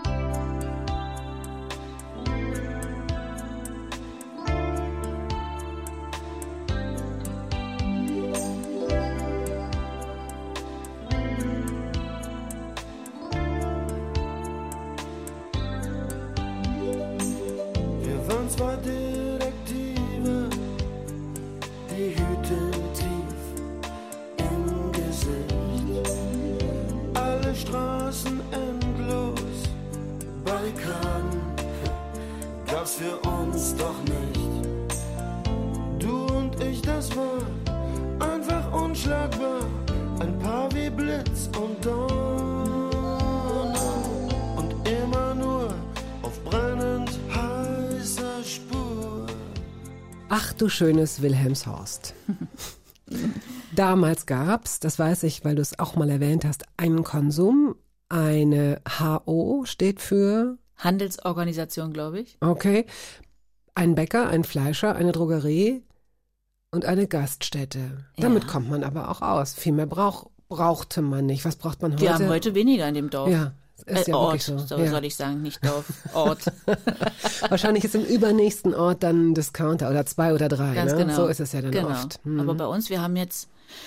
Wir waren zwei Detektive, die Hüte tief im Gesicht. Alle Straßen endlos, Barrikaden gab's für uns doch nicht. Du und ich, das war einfach unschlagbar, ein Paar wie Blitz und Donner und immer nur auf brennend heißer Spur. Ach du schönes Wilhelmshorst. Damals gab's, das weiß ich, weil du es auch mal erwähnt hast, einen Konsum. Eine HO steht für, Handelsorganisation, glaube ich. okay, ein Bäcker, ein Fleischer, eine Drogerie und eine Gaststätte. Damit Ja. kommt man aber auch aus. Viel mehr brauchte man nicht. Was braucht man heute? Wir haben heute weniger in dem Dorf. Ja, ist ja Ort, wirklich so. so Ja. soll ich sagen, nicht Dorf, Ort. Wahrscheinlich ist im übernächsten Ort dann ein Discounter oder 2 oder 3. Ganz ne? genau. So ist es ja dann genau. oft. Aber bei uns, wir haben jetzt,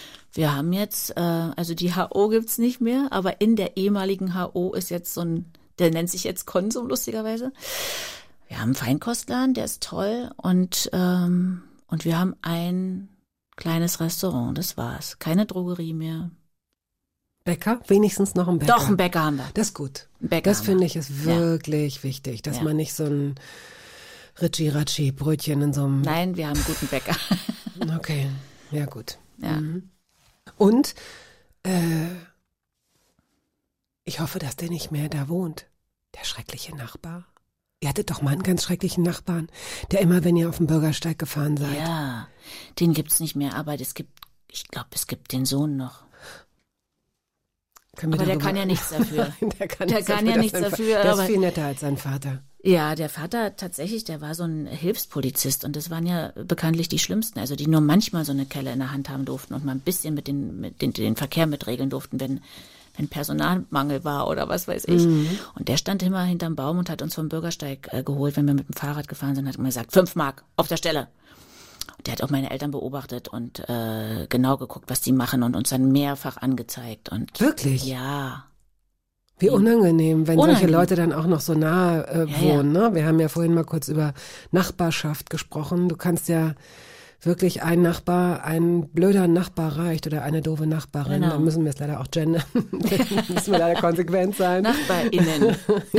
also die HO gibt's nicht mehr, aber in der ehemaligen HO ist jetzt so ein, der nennt sich jetzt Konsum, lustigerweise. Wir haben einen Feinkostladen, der ist toll und wir haben ein kleines Restaurant, das war's. Keine Drogerie mehr. Bäcker? Wenigstens noch ein Bäcker. Doch, einen Bäcker haben wir. Das ist gut. Einen Bäcker Das haben finde wir. ich ist wirklich wichtig, dass Ja. man nicht so ein Ritchie-Ratschi-Brötchen in so einem... Nein, wir haben einen guten Bäcker. Okay, ja gut. Ja. Und ich hoffe, dass der nicht mehr da wohnt. Der schreckliche Nachbar. Ihr hattet doch mal einen ganz schrecklichen Nachbarn, der immer, wenn ihr auf dem Bürgersteig gefahren seid. Ja, den gibt's nicht mehr, aber ich glaube, es gibt den Sohn noch. Können wir Aber der darüber- kann ja nichts dafür. Der kann Der nichts kann dafür, ja dass nichts sein dafür, Der ist aber- viel netter als sein Vater. Ja, der Vater tatsächlich, der war so ein Hilfspolizist und das waren ja bekanntlich die Schlimmsten, also die nur manchmal so eine Kelle in der Hand haben durften und mal ein bisschen den Verkehr mitregeln durften, wenn Personalmangel war oder was weiß ich. Und der stand immer hinterm Baum und hat uns vom Bürgersteig geholt, wenn wir mit dem Fahrrad gefahren sind, hat immer gesagt, 5 Mark auf der Stelle. Der hat auch meine Eltern beobachtet und genau geguckt, was die machen und uns dann mehrfach angezeigt. Und Wirklich? ja. Wie unangenehm, wenn solche Unangenehm. Leute dann auch noch so nah wohnen. Ne? Wir haben ja vorhin mal kurz über Nachbarschaft gesprochen. Du kannst ja wirklich ein blöder Nachbar reicht oder eine doofe Nachbarin. Genau. Da müssen wir es leider auch gendern. Da müssen wir leider konsequent sein. NachbarInnen.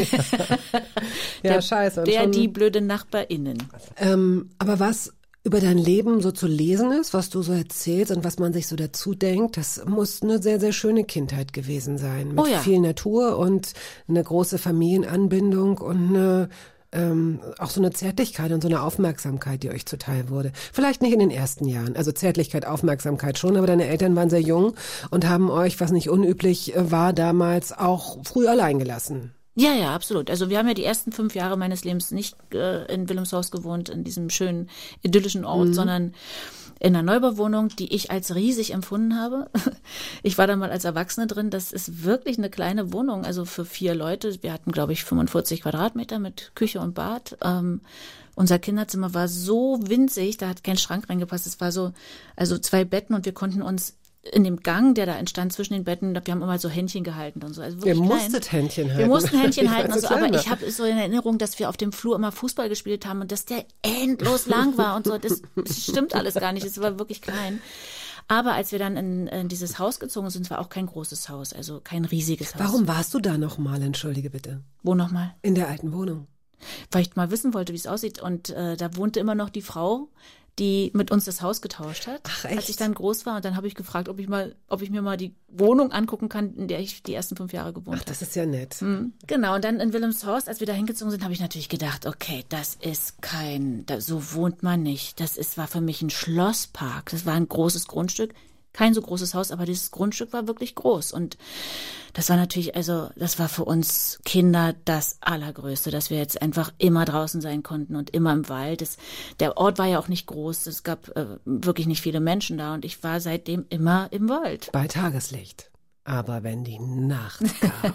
Ja, scheiße. Und schon, Die blöde NachbarInnen. aber was über dein Leben so zu lesen ist, was du so erzählst und was man sich so dazu denkt, das muss eine sehr, sehr schöne Kindheit gewesen sein. Mit Oh ja. viel Natur und eine große Familienanbindung und auch so eine Zärtlichkeit und so eine Aufmerksamkeit, die euch zuteil wurde. Vielleicht nicht in den ersten Jahren, also Zärtlichkeit, Aufmerksamkeit schon, aber deine Eltern waren sehr jung und haben euch, was nicht unüblich war damals, auch früh allein gelassen. Ja, absolut. Also wir haben ja die ersten 5 Jahre meines Lebens nicht in Wilhelmshorst gewohnt, in diesem schönen, idyllischen Ort, sondern in einer Neubauwohnung, die ich als riesig empfunden habe. Ich war da mal als Erwachsene drin. Das ist wirklich eine kleine Wohnung, also für 4 Leute. Wir hatten, glaube ich, 45 Quadratmeter mit Küche und Bad. Unser Kinderzimmer war so winzig, da hat kein Schrank reingepasst. Es war so, also 2 Betten und wir konnten uns in dem Gang, der da entstand zwischen den Betten, wir haben immer so Händchen gehalten und so. Also wirklich Ihr klein. musstet Händchen halten. Wir mussten Händchen Ich halten weiß und so, es aber selber. ich habe so in Erinnerung, dass wir auf dem Flur immer Fußball gespielt haben und dass der endlos lang war und so. Das stimmt alles gar nicht, es war wirklich klein. Aber als wir dann in dieses Haus gezogen sind, es war auch kein großes Haus, also kein riesiges Haus. Warum warst du da nochmal, entschuldige bitte? Wo nochmal? In der alten Wohnung. Weil ich mal wissen wollte, wie es aussieht. Und da wohnte immer noch die Frau, die mit uns das Haus getauscht hat, Ach, echt? als ich dann groß war. Und dann habe ich gefragt, ob ich mir mal die Wohnung angucken kann, in der ich die ersten 5 Jahre gewohnt habe. Das ist ja nett. Genau, und dann in Wilhelmshorst, als wir da hingezogen sind, habe ich natürlich gedacht, okay, so wohnt man nicht. War für mich ein Schlosspark. Das war ein großes Grundstück. Kein so großes Haus, aber dieses Grundstück war wirklich groß. Und das war natürlich, das war für uns Kinder das Allergrößte, dass wir jetzt einfach immer draußen sein konnten und immer im Wald. Der Ort war ja auch nicht groß, es gab wirklich nicht viele Menschen da und ich war seitdem immer im Wald. Bei Tageslicht. Aber wenn die Nacht kam.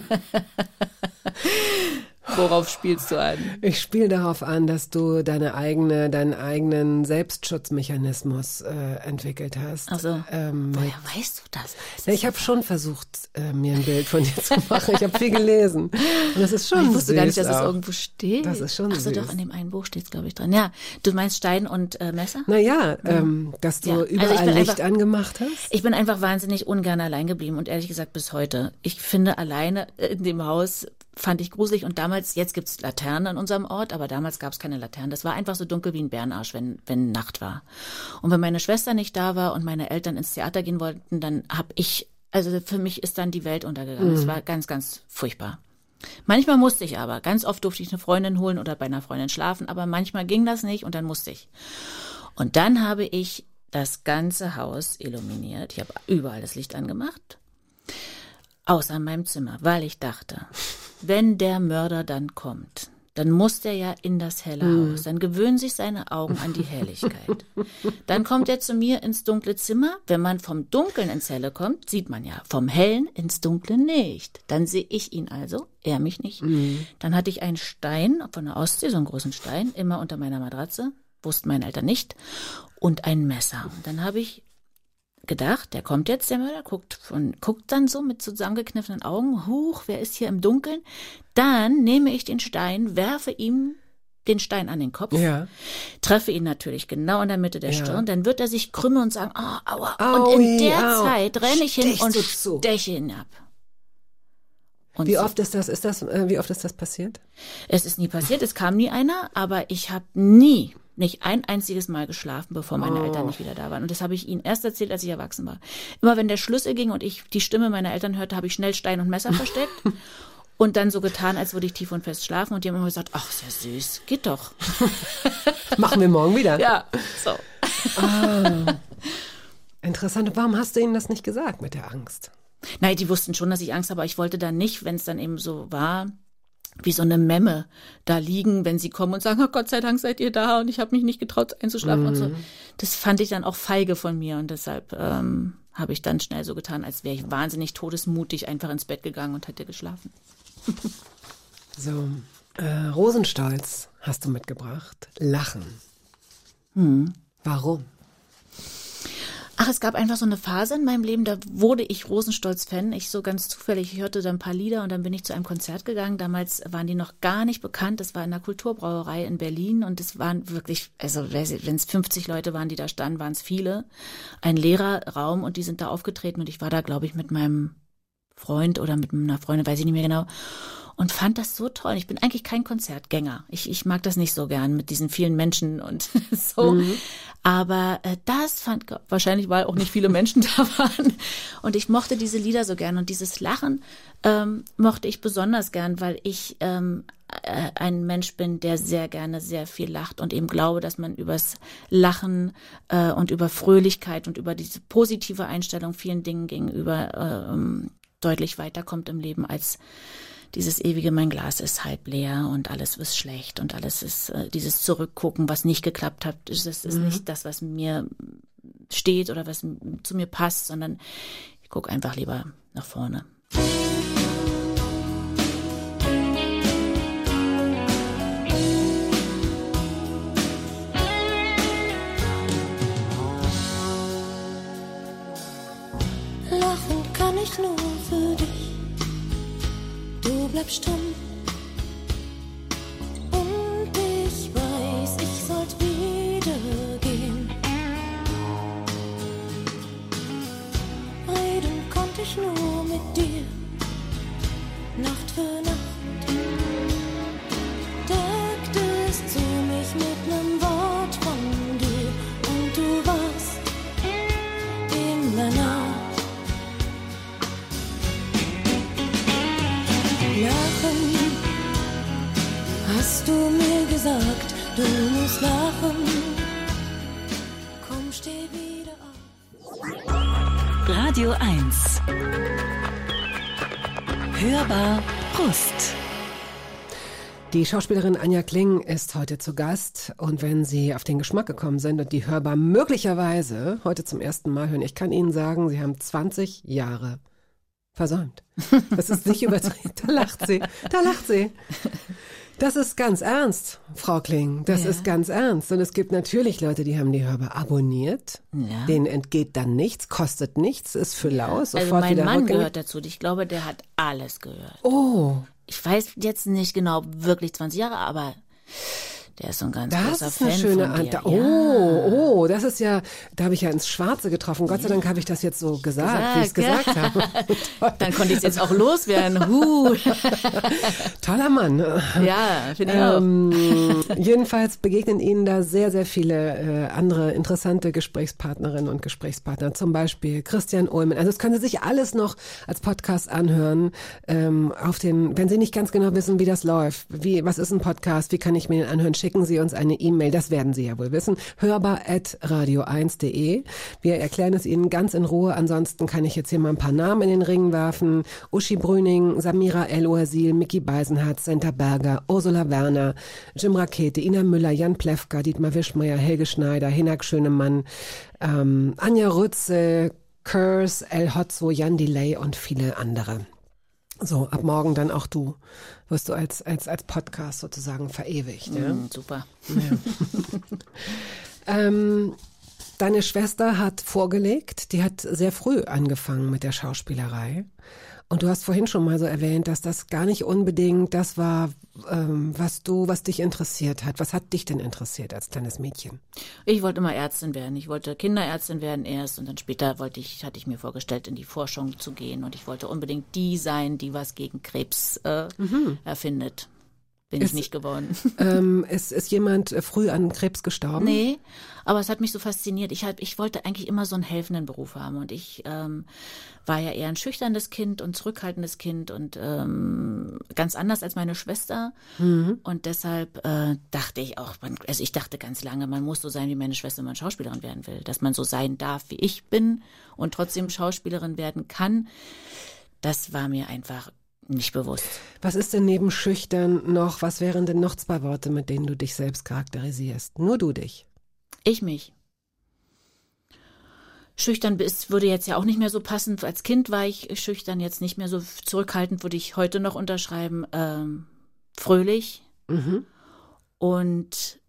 Worauf spielst du an? Ich spiele darauf an, dass du deinen eigenen Selbstschutzmechanismus entwickelt hast. Also, woher weißt du das? Ich habe schon versucht, mir ein Bild von dir zu machen. Ich habe viel gelesen. Und das ist schon süß. Ich wusste gar nicht, dass es irgendwo steht. Das ist schon süß. Ach so, doch, in dem einen Buch steht es, glaube ich, dran. Ja, du meinst Stein und Messer? Naja, dass du überall Licht angemacht hast. Ich bin einfach wahnsinnig ungern allein geblieben und ehrlich gesagt bis heute. Ich finde, alleine in dem Haus fand ich gruselig und damals, jetzt gibt's Laternen an unserem Ort, aber damals gab's keine Laternen. Das war einfach so dunkel wie ein Bärenarsch, wenn Nacht war. Und wenn meine Schwester nicht da war und meine Eltern ins Theater gehen wollten, dann für mich ist dann die Welt untergegangen. Es war ganz, ganz furchtbar. Manchmal musste ich aber, ganz oft durfte ich eine Freundin holen oder bei einer Freundin schlafen, aber manchmal ging das nicht und dann musste ich. Und dann habe ich das ganze Haus illuminiert. Ich habe überall das Licht angemacht. Außer in meinem Zimmer, weil ich dachte, wenn der Mörder dann kommt, dann muss der ja in das helle Haus. Dann gewöhnen sich seine Augen an die Helligkeit. Dann kommt er zu mir ins dunkle Zimmer. Wenn man vom Dunkeln ins Helle kommt, sieht man ja vom Hellen ins Dunkle nicht. Dann sehe ich ihn also, er mich nicht. Dann hatte ich einen Stein von der Ostsee, so einen großen Stein, immer unter meiner Matratze, wussten meine Eltern nicht, und ein Messer. Und dann habe ich gedacht, der kommt jetzt, der Mörder, guckt dann so mit zusammengekniffenen Augen, huch, wer ist hier im Dunkeln? Dann nehme ich den Stein, werfe ihm den Stein an den Kopf, treffe ihn natürlich genau in der Mitte der Stirn, dann wird er sich krümmen und sagen, aua. Und in der Zeit renne ich hin und steche ihn ab. Und wie oft ist das passiert? Es ist nie passiert, es kam nie einer, aber ich habe nicht ein einziges Mal geschlafen, bevor meine Eltern nicht wieder da waren. Und das habe ich ihnen erst erzählt, als ich erwachsen war. Immer wenn der Schlüssel ging und ich die Stimme meiner Eltern hörte, habe ich schnell Stein und Messer versteckt und dann so getan, als würde ich tief und fest schlafen. Und die haben immer gesagt, ach, ist ja süß, geht doch. Machen wir morgen wieder. Ja, so. Interessant. Warum hast du ihnen das nicht gesagt mit der Angst? Nein, die wussten schon, dass ich Angst habe, aber ich wollte dann nicht, wenn es dann eben so war, wie so eine Memme da liegen, wenn sie kommen und sagen, oh Gott sei Dank seid ihr da und ich habe mich nicht getraut einzuschlafen und so. Das fand ich dann auch feige von mir und deshalb habe ich dann schnell so getan, als wäre ich wahnsinnig todesmutig einfach ins Bett gegangen und hätte geschlafen. So, Rosenstolz hast du mitgebracht. Lachen. Warum? Ach, es gab einfach so eine Phase in meinem Leben, da wurde ich Rosenstolz-Fan. Ich so ganz zufällig, ich hörte da ein paar Lieder und dann bin ich zu einem Konzert gegangen. Damals waren die noch gar nicht bekannt. Das war in der Kulturbrauerei in Berlin und es waren wirklich, also wenn es 50 Leute waren, die da standen, waren es viele. Ein leerer Raum und die sind da aufgetreten und ich war da, glaube ich, mit meinem Freund oder mit einer Freundin, weiß ich nicht mehr genau. Und fand das so toll. Ich bin eigentlich kein Konzertgänger. Ich mag das nicht so gern mit diesen vielen Menschen und so. Aber das wahrscheinlich, weil auch nicht viele Menschen da waren. Und ich mochte diese Lieder so gern. Und dieses Lachen mochte ich besonders gern, weil ich ein Mensch bin, der sehr gerne sehr viel lacht und eben glaube, dass man übers Lachen und über Fröhlichkeit und über diese positive Einstellung vielen Dingen gegenüber deutlich weiterkommt im Leben als dieses ewige, mein Glas ist halb leer und alles ist schlecht und alles ist dieses Zurückgucken, was nicht geklappt hat, das ist nicht das, was mir steht oder was zu mir passt, sondern ich gucke einfach lieber nach vorne. Lachen kann ich nur für dich. Du bleibst stumm und ich weiß, ich sollte wieder gehen. Reden konnte ich nur mit dir, Nacht für Nacht. Decktest du mich mit nem Wort von dir Du musst lachen. Komm, steh wieder auf. Radio 1. Hörbar Brust. Die Schauspielerin Anja Kling ist heute zu Gast und wenn Sie auf den Geschmack gekommen sind und die Hörbar möglicherweise heute zum ersten Mal hören, ich kann Ihnen sagen, Sie haben 20 Jahre versäumt. Das ist nicht übertrieben. Da lacht sie. Das ist ganz ernst, Frau Kling. Das ist ganz ernst. Und es gibt natürlich Leute, die haben die Hörbar abonniert. Ja. Denen entgeht dann nichts, kostet nichts, ist für lau. Also mein Mann gehört dazu. Ich glaube, der hat alles gehört. Oh. Ich weiß jetzt nicht genau wirklich 20 Jahre, aber der ist so ein ganz großer Fan von dir. Das ist eine schöne Oh, das ist ja, da habe ich ja ins Schwarze getroffen. Gott sei Dank habe ich das jetzt so gesagt, wie ich es gesagt habe. Dann konnte ich es jetzt auch loswerden. Toller Mann. Ja, finde ich auch. Jedenfalls begegnen Ihnen da sehr, sehr viele andere interessante Gesprächspartnerinnen und Gesprächspartner. Zum Beispiel Christian Ulmen. Also das können Sie sich alles noch als Podcast anhören. Wenn Sie nicht ganz genau wissen, wie das läuft. Was ist ein Podcast? Wie kann ich mir den anhören? Schicken Sie uns eine E-Mail, das werden Sie ja wohl wissen, hörbar@radio1.de. Wir erklären es Ihnen ganz in Ruhe, ansonsten kann ich jetzt hier mal ein paar Namen in den Ring werfen. Uschi Brüning, Samira El-Oasil, Micky Beisenherz, Senta Berger, Ursula Werner, Jim Rakete, Ina Müller, Jan Plewka, Dietmar Wischmeier, Helge Schneider, Hinak Schönemann, Anja Rützel, Kurs, El Hotzo, Jan Delay und viele andere. So, ab morgen dann auch du. Wirst du als Podcast sozusagen verewigt. Ja? Super. Ja. Deine Schwester hat vorgelegt, die hat sehr früh angefangen mit der Schauspielerei. Und du hast vorhin schon mal so erwähnt, dass das gar nicht unbedingt das war, was dich interessiert hat. Was hat dich denn interessiert als kleines Mädchen? Ich wollte immer Ärztin werden. Ich wollte Kinderärztin werden erst und dann später hatte ich mir vorgestellt, in die Forschung zu gehen und ich wollte unbedingt die sein, die was gegen Krebs erfindet. Bin ich nicht geworden. Ist jemand früh an Krebs gestorben? Nee, aber es hat mich so fasziniert. Ich wollte eigentlich immer so einen helfenden Beruf haben und ich war ja eher ein schüchternes Kind und zurückhaltendes Kind und ganz anders als meine Schwester. Und deshalb dachte ich auch, ich dachte ganz lange, man muss so sein wie meine Schwester, wenn man Schauspielerin werden will. Dass man so sein darf, wie ich bin und trotzdem Schauspielerin werden kann, das war mir einfach nicht bewusst. Was ist denn neben schüchtern noch, was wären denn noch 2 Worte, mit denen du dich selbst charakterisierst? Nur du dich. Ich mich. Schüchtern würde jetzt ja auch nicht mehr so passen. Als Kind war ich schüchtern, jetzt nicht mehr so zurückhaltend, würde ich heute noch unterschreiben. Fröhlich und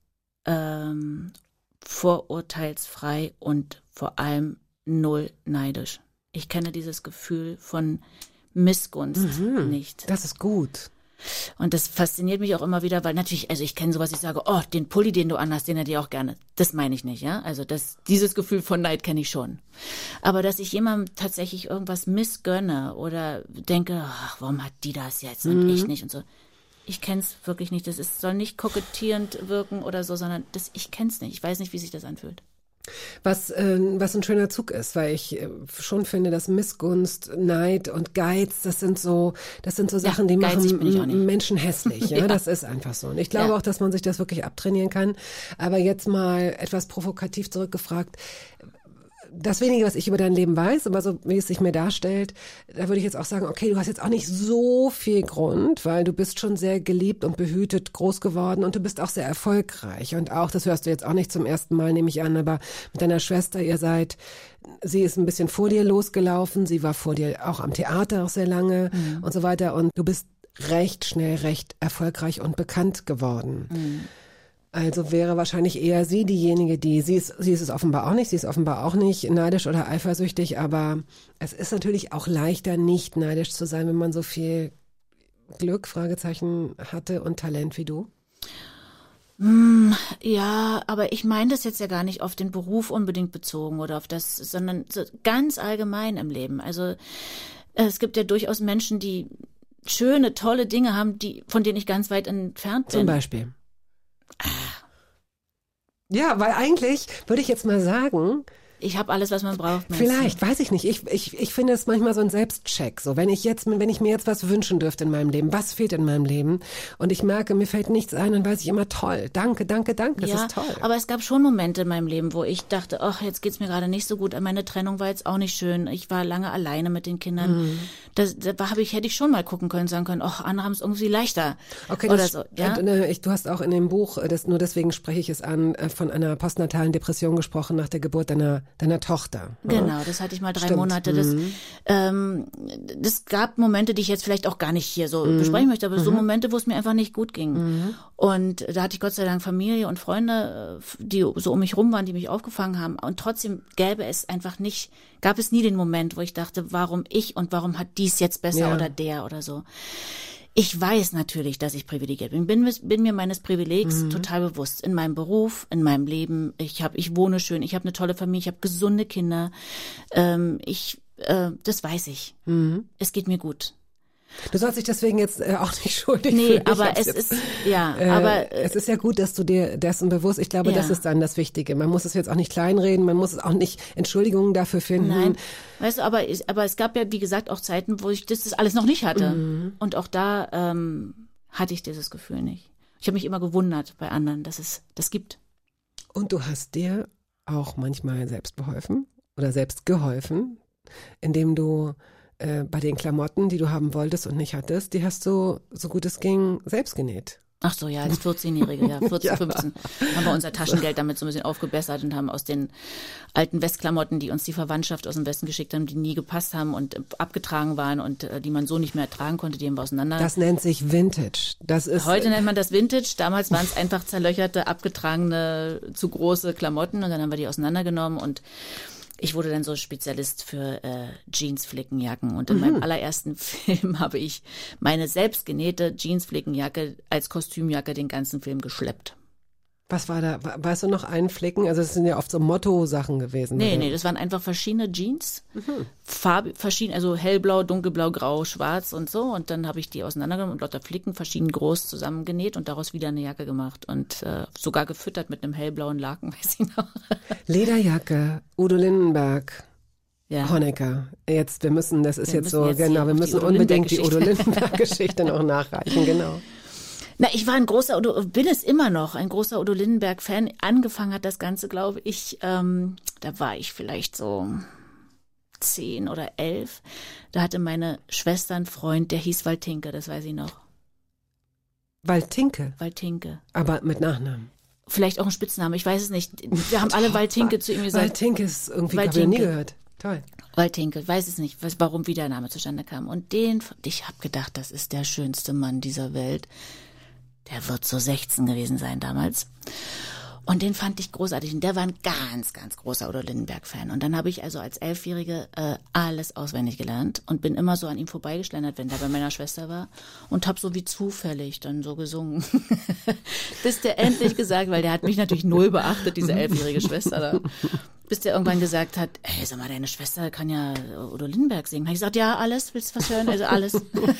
vorurteilsfrei und vor allem null neidisch. Ich kenne dieses Gefühl von Missgunst nicht. Das ist gut. Und das fasziniert mich auch immer wieder, weil natürlich, also ich kenne sowas, ich sage, oh, den Pulli, den du anhast, den hätte ich auch gerne. Das meine ich nicht, ja. Also dieses Gefühl von Neid kenne ich schon. Aber dass ich jemandem tatsächlich irgendwas missgönne oder denke, ach, warum hat die das jetzt und ich nicht und so. Ich kenne es wirklich nicht. Das soll nicht kokettierend wirken oder so, sondern ich kenne es nicht. Ich weiß nicht, wie sich das anfühlt. Was ein schöner Zug ist, weil ich schon finde, dass Missgunst, Neid und Geiz, das sind so Sachen, die machen Menschen hässlich. Ja, das ist einfach so. Und ich glaube auch, dass man sich das wirklich abtrainieren kann. Aber jetzt mal etwas provokativ zurückgefragt. Das wenige, was ich über dein Leben weiß, aber so wie es sich mir darstellt, da würde ich jetzt auch sagen, okay, du hast jetzt auch nicht so viel Grund, weil du bist schon sehr geliebt und behütet groß geworden und du bist auch sehr erfolgreich. Und auch, das hörst du jetzt auch nicht zum ersten Mal, nehme ich an, aber mit deiner Schwester, sie ist ein bisschen vor dir losgelaufen, sie war vor dir auch am Theater auch sehr lange und so weiter und du bist recht schnell recht erfolgreich und bekannt geworden. Also wäre wahrscheinlich eher sie diejenige, sie ist es offenbar auch nicht, sie ist offenbar auch nicht neidisch oder eifersüchtig, aber es ist natürlich auch leichter, nicht neidisch zu sein, wenn man so viel Glück, Fragezeichen, hatte und Talent wie du. Ja, aber ich meine das jetzt ja gar nicht auf den Beruf unbedingt bezogen oder auf das, sondern so ganz allgemein im Leben. Also es gibt ja durchaus Menschen, die schöne, tolle Dinge haben, von denen ich ganz weit entfernt bin. Zum Beispiel. Ja, weil eigentlich würde ich jetzt mal sagen, Ich habe alles, was man braucht. Vielleicht, weiß ich nicht. Ich finde es manchmal so ein Selbstcheck. So, wenn ich mir jetzt was wünschen dürfte in meinem Leben, was fehlt in meinem Leben? Und ich merke, mir fällt nichts ein, dann weiß ich immer, toll. Danke. Das ist toll. Aber es gab schon Momente in meinem Leben, wo ich dachte, ach, jetzt geht's mir gerade nicht so gut. Meine Trennung war jetzt auch nicht schön. Ich war lange alleine mit den Kindern. Hätte ich schon mal gucken können, sagen können, ach, andere haben es irgendwie leichter. Okay, oder so. Ja? Du hast auch in dem Buch, nur deswegen spreche ich es an, von einer postnatalen Depression gesprochen nach der Geburt deiner Tochter. Genau, das hatte ich mal 3 Monate. Das gab Momente, die ich jetzt vielleicht auch gar nicht hier so besprechen möchte, aber so Momente, wo es mir einfach nicht gut ging. Und da hatte ich Gott sei Dank Familie und Freunde, die so um mich rum waren, die mich aufgefangen haben. Und trotzdem gab es nie den Moment, wo ich dachte, warum ich und warum hat dies jetzt besser oder der oder so. Ich weiß natürlich, dass ich privilegiert bin. Bin mir meines Privilegs total bewusst. In meinem Beruf, in meinem Leben. Ich wohne schön, ich habe eine tolle Familie, ich habe gesunde Kinder. Das weiß ich. Es geht mir gut. Du sollst dich deswegen jetzt auch nicht schuldig fühlen. Nee, aber es ist ja gut, dass du dir dessen bewusst, ich glaube, das ist dann das Wichtige. Man muss es jetzt auch nicht kleinreden, man muss es auch nicht Entschuldigungen dafür finden. Nein, weißt du, aber es gab ja, wie gesagt, auch Zeiten, wo ich das alles noch nicht hatte. Und auch da hatte ich dieses Gefühl nicht. Ich habe mich immer gewundert bei anderen, dass es das gibt. Und du hast dir auch manchmal selbst beholfen oder selbst geholfen, indem du bei den Klamotten, die du haben wolltest und nicht hattest, die hast du, so gut es ging, selbst genäht. Ach so, ja, als 14-Jährige, 14, 15, haben wir unser Taschengeld damit so ein bisschen aufgebessert und haben aus den alten Westklamotten, die uns die Verwandtschaft aus dem Westen geschickt haben, die nie gepasst haben und abgetragen waren und die man so nicht mehr tragen konnte, die haben wir auseinander. Das nennt sich Vintage. Heute nennt man das Vintage. Damals waren es einfach zerlöcherte, abgetragene, zu große Klamotten und dann haben wir die auseinandergenommen und ich wurde dann so Spezialist für Jeansflickenjacken und in meinem allerersten Film habe ich meine selbstgenähte Jeansflickenjacke als Kostümjacke den ganzen Film geschleppt. Was war da? Weißt du noch einen Flicken? Also das sind ja oft so Motto-Sachen gewesen. Nee, das waren einfach verschiedene Jeans, verschieden, also hellblau, dunkelblau, grau, schwarz und so. Und dann habe ich die auseinandergenommen und lauter Flicken verschieden groß zusammengenäht und daraus wieder eine Jacke gemacht und sogar gefüttert mit einem hellblauen Laken, weiß ich noch. Lederjacke, Udo Lindenberg. Ja. Honecker. Wir müssen unbedingt die Udo Lindenberg-Geschichte noch nachreichen, genau. Na, ich war bin es immer noch, ein großer Udo Lindenberg-Fan. Angefangen hat das Ganze, glaube ich, da war ich vielleicht so 10 oder 11. Da hatte meine Schwester einen Freund, der hieß Waltinke, das weiß ich noch. Waltinke? Waltinke. Aber mit Nachnamen? Vielleicht auch ein Spitzname, ich weiß es nicht. Wir haben alle Waltinke zu ihm gesagt. Waltinke ist irgendwie, habe ich nie gehört. Toll. Waltinke, weiß es nicht, warum wie der Name zustande kam. Und ich habe gedacht, das ist der schönste Mann dieser Welt. Der wird so 16 gewesen sein damals. Und den fand ich großartig. Und der war ein ganz, ganz großer Udo Lindenberg-Fan. Und dann habe ich also als 11-Jährige alles auswendig gelernt und bin immer so an ihm vorbeigeschlendert, wenn der bei meiner Schwester war. Und habe so wie zufällig dann so gesungen. Bis der endlich gesagt, weil der hat mich natürlich null beachtet, diese 11-jährige Schwester da. Bis der irgendwann gesagt hat, hey, sag mal, deine Schwester kann ja Udo Lindenberg singen. Habe ich gesagt, ja, alles, willst du was hören? Also alles.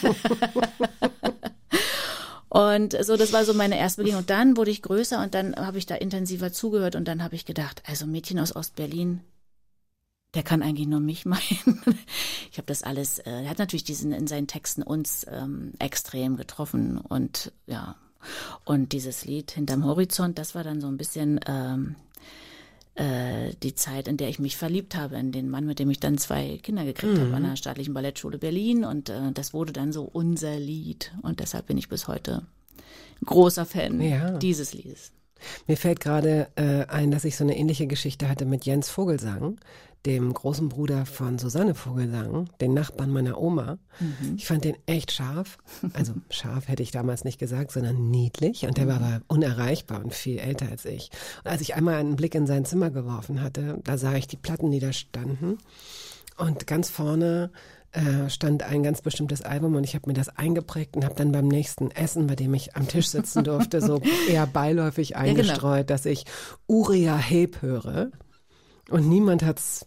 Und so, das war so meine erste Begegnung. Und dann wurde ich größer und dann habe ich da intensiver zugehört und dann habe ich gedacht, also Mädchen aus Ostberlin, der kann eigentlich nur mich meinen. Ich habe das alles, er hat natürlich in seinen Texten uns extrem getroffen und ja. Und dieses Lied Hinterm Horizont, das war dann so ein bisschen die Zeit, in der ich mich verliebt habe, in den Mann, mit dem ich dann 2 Kinder gekriegt habe an der Staatlichen Ballettschule Berlin und das wurde dann so unser Lied und deshalb bin ich bis heute großer Fan dieses Liedes. Mir fällt gerade ein, dass ich so eine ähnliche Geschichte hatte mit Jens Vogelsang, dem großen Bruder von Susanne Vogelsang, den Nachbarn meiner Oma. Ich fand den echt scharf. Also scharf hätte ich damals nicht gesagt, sondern niedlich. Und der war aber unerreichbar und viel älter als ich. Und als ich einmal einen Blick in sein Zimmer geworfen hatte, da sah ich die Platten, die da standen. Und ganz vorne stand ein ganz bestimmtes Album und ich habe mir das eingeprägt und habe dann beim nächsten Essen, bei dem ich am Tisch sitzen durfte, so eher beiläufig eingestreut, dass ich Uriah Heep höre. Und niemand hat's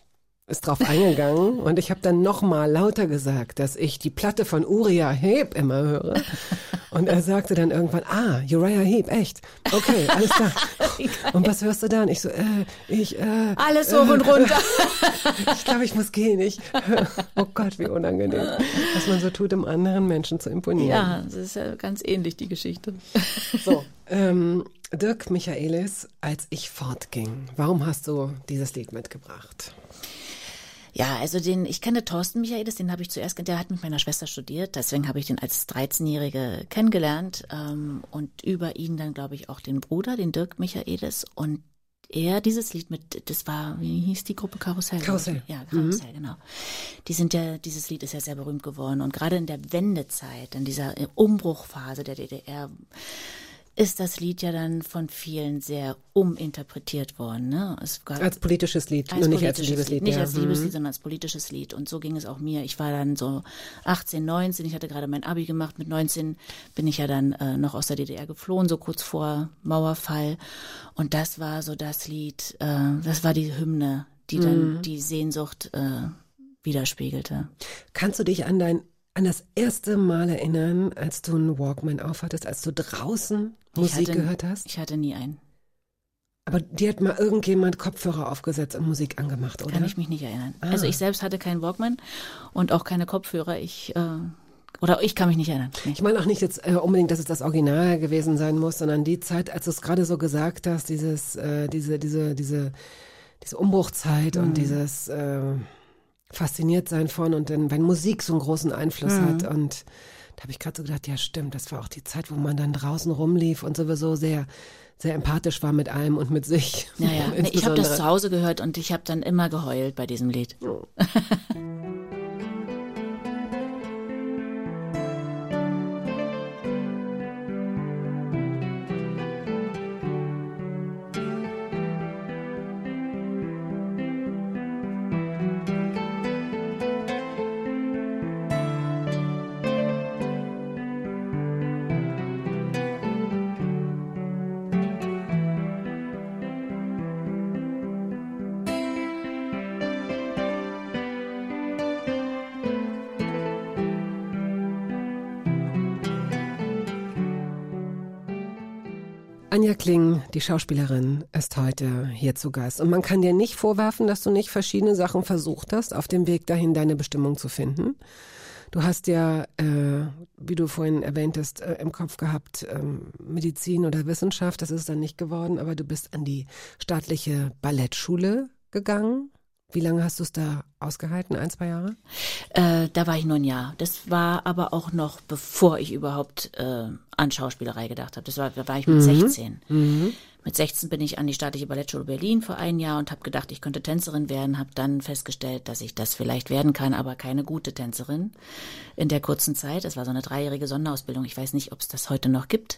ist drauf eingegangen und ich habe dann nochmal lauter gesagt, dass ich die Platte von Uriah Heep immer höre. Und er sagte dann irgendwann, Uriah Heep, echt? Okay, alles klar. Und was hörst du dann? Ich so, alles hoch und runter. Ich glaube, ich muss gehen. Oh Gott, wie unangenehm, was man so tut, um anderen Menschen zu imponieren. Ja, das ist ja ganz ähnlich, die Geschichte. So, Dirk Michaelis, als ich fortging. Warum hast du dieses Lied mitgebracht? Ja, also ich kenne Thorsten Michaelis, den habe ich zuerst, der hat mit meiner Schwester studiert, deswegen habe ich den als 13-Jährige kennengelernt und über ihn dann, glaube ich, auch den Bruder, den Dirk Michaelis und dieses Lied das war, wie hieß die Gruppe? Karussell? Karussell. Ja, Karussell, genau. Dieses Lied ist ja sehr berühmt geworden und gerade in der Wendezeit, in dieser Umbruchphase der DDR, ist das Lied ja dann von vielen sehr uminterpretiert worden. Ne? Als politisches Lied, nur nicht als Liebeslied. Nicht als Liebeslied, sondern als politisches Lied. Und so ging es auch mir. Ich war dann so 18, 19, ich hatte gerade mein Abi gemacht. Mit 19 bin ich ja dann noch aus der DDR geflohen, so kurz vor Mauerfall. Und das war so das Lied, das war die Hymne, die dann die Sehnsucht widerspiegelte. Kannst du dich an das erste Mal erinnern, als du einen Walkman aufhattest, als du draußen Musik gehört hast? Ich hatte nie einen. Aber dir hat mal irgendjemand Kopfhörer aufgesetzt und Musik angemacht, oder? Kann ich mich nicht erinnern. Also ich selbst hatte keinen Walkman und auch keine Kopfhörer. Ich kann mich nicht erinnern. Nee. Ich meine auch nicht jetzt unbedingt, dass es das Original gewesen sein muss, sondern die Zeit, als du es gerade so gesagt hast, diese Umbruchzeit und dieses fasziniert sein von und dann, wenn Musik so einen großen Einfluss hat. Und da habe ich gerade so gedacht, ja stimmt, das war auch die Zeit, wo man dann draußen rumlief und sowieso sehr, sehr empathisch war mit allem und mit sich. Ja. Nee, ich habe das zu Hause gehört und ich habe dann immer geheult bei diesem Lied. Oh. Anja Kling, die Schauspielerin, ist heute hier zu Gast. Und man kann dir nicht vorwerfen, dass du nicht verschiedene Sachen versucht hast, auf dem Weg dahin deine Bestimmung zu finden. Du hast ja, wie du vorhin erwähntest, im Kopf gehabt, Medizin oder Wissenschaft. Das ist dann nicht geworden, aber du bist an die staatliche Ballettschule gegangen. Wie lange hast du es da ausgehalten? 1, 2 Jahre? Da war ich nur ein Jahr. Das war aber auch noch, bevor ich überhaupt an Schauspielerei gedacht habe. Da war ich mit 16. Mit 16 bin ich an die staatliche Ballettschule Berlin für ein Jahr und habe gedacht, ich könnte Tänzerin werden. Habe dann festgestellt, dass ich das vielleicht werden kann, aber keine gute Tänzerin in der kurzen Zeit. Das war so eine 3-jährige Sonderausbildung. Ich weiß nicht, ob es das heute noch gibt.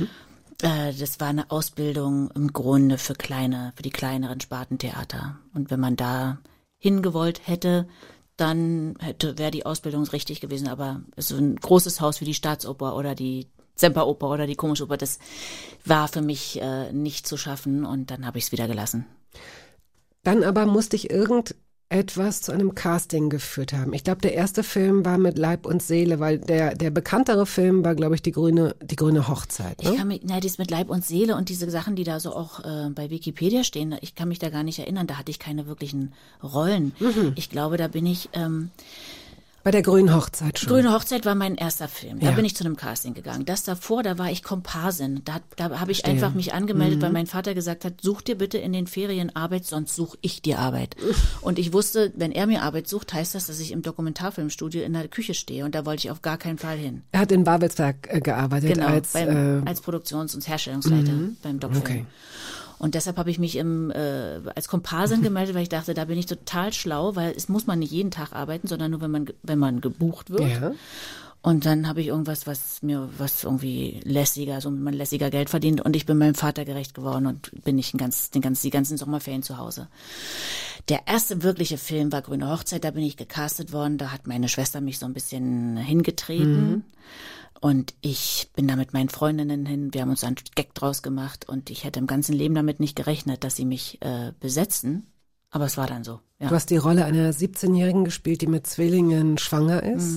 Das war eine Ausbildung im Grunde für die kleineren Spartentheater. Und wenn man da hingewollt hätte, dann wäre die Ausbildung richtig gewesen. Aber so ein großes Haus wie die Staatsoper oder die Semperoper oder die Komischoper, das war für mich nicht zu schaffen und dann habe ich es wieder gelassen. Dann aber musste ich etwas zu einem Casting geführt haben. Ich glaube, der erste Film war mit Leib und Seele, weil der bekanntere Film war, glaube ich, die grüne Hochzeit. Ne? Das mit Leib und Seele und diese Sachen, die da so auch bei Wikipedia stehen, ich kann mich da gar nicht erinnern, da hatte ich keine wirklichen Rollen. Ich glaube, da bin ich... Bei der grünen Hochzeit schon. Grüne Hochzeit war mein erster Film. Da bin ich zu einem Casting gegangen. Das davor, da war ich Komparsin. Da habe ich einfach mich angemeldet, weil mein Vater gesagt hat, such dir bitte in den Ferien Arbeit, sonst suche ich dir Arbeit. Und ich wusste, wenn er mir Arbeit sucht, heißt das, dass ich im Dokumentarfilmstudio in der Küche stehe. Und da wollte ich auf gar keinen Fall hin. Er hat in Babelsberg gearbeitet. Genau, als Produktions- und Herstellungsleiter beim Doc-Film. Okay. Und deshalb habe ich mich als Komparsin gemeldet, weil ich dachte, da bin ich total schlau, weil es muss man nicht jeden Tag arbeiten, sondern nur, wenn man gebucht wird. Ja. Und dann habe ich irgendwas, was irgendwie lässiger, so man lässiger Geld verdient. Und ich bin meinem Vater gerecht geworden und bin nicht die ganzen Sommerferien zu Hause. Der erste wirkliche Film war Grüne Hochzeit, da bin ich gecastet worden. Da hat meine Schwester mich so ein bisschen hingetreten. Und ich bin da mit meinen Freundinnen hin, wir haben uns einen Gag draus gemacht und ich hätte im ganzen Leben damit nicht gerechnet, dass sie mich besetzen. Aber es war dann so, ja. Du hast die Rolle einer 17-Jährigen gespielt, die mit Zwillingen schwanger ist.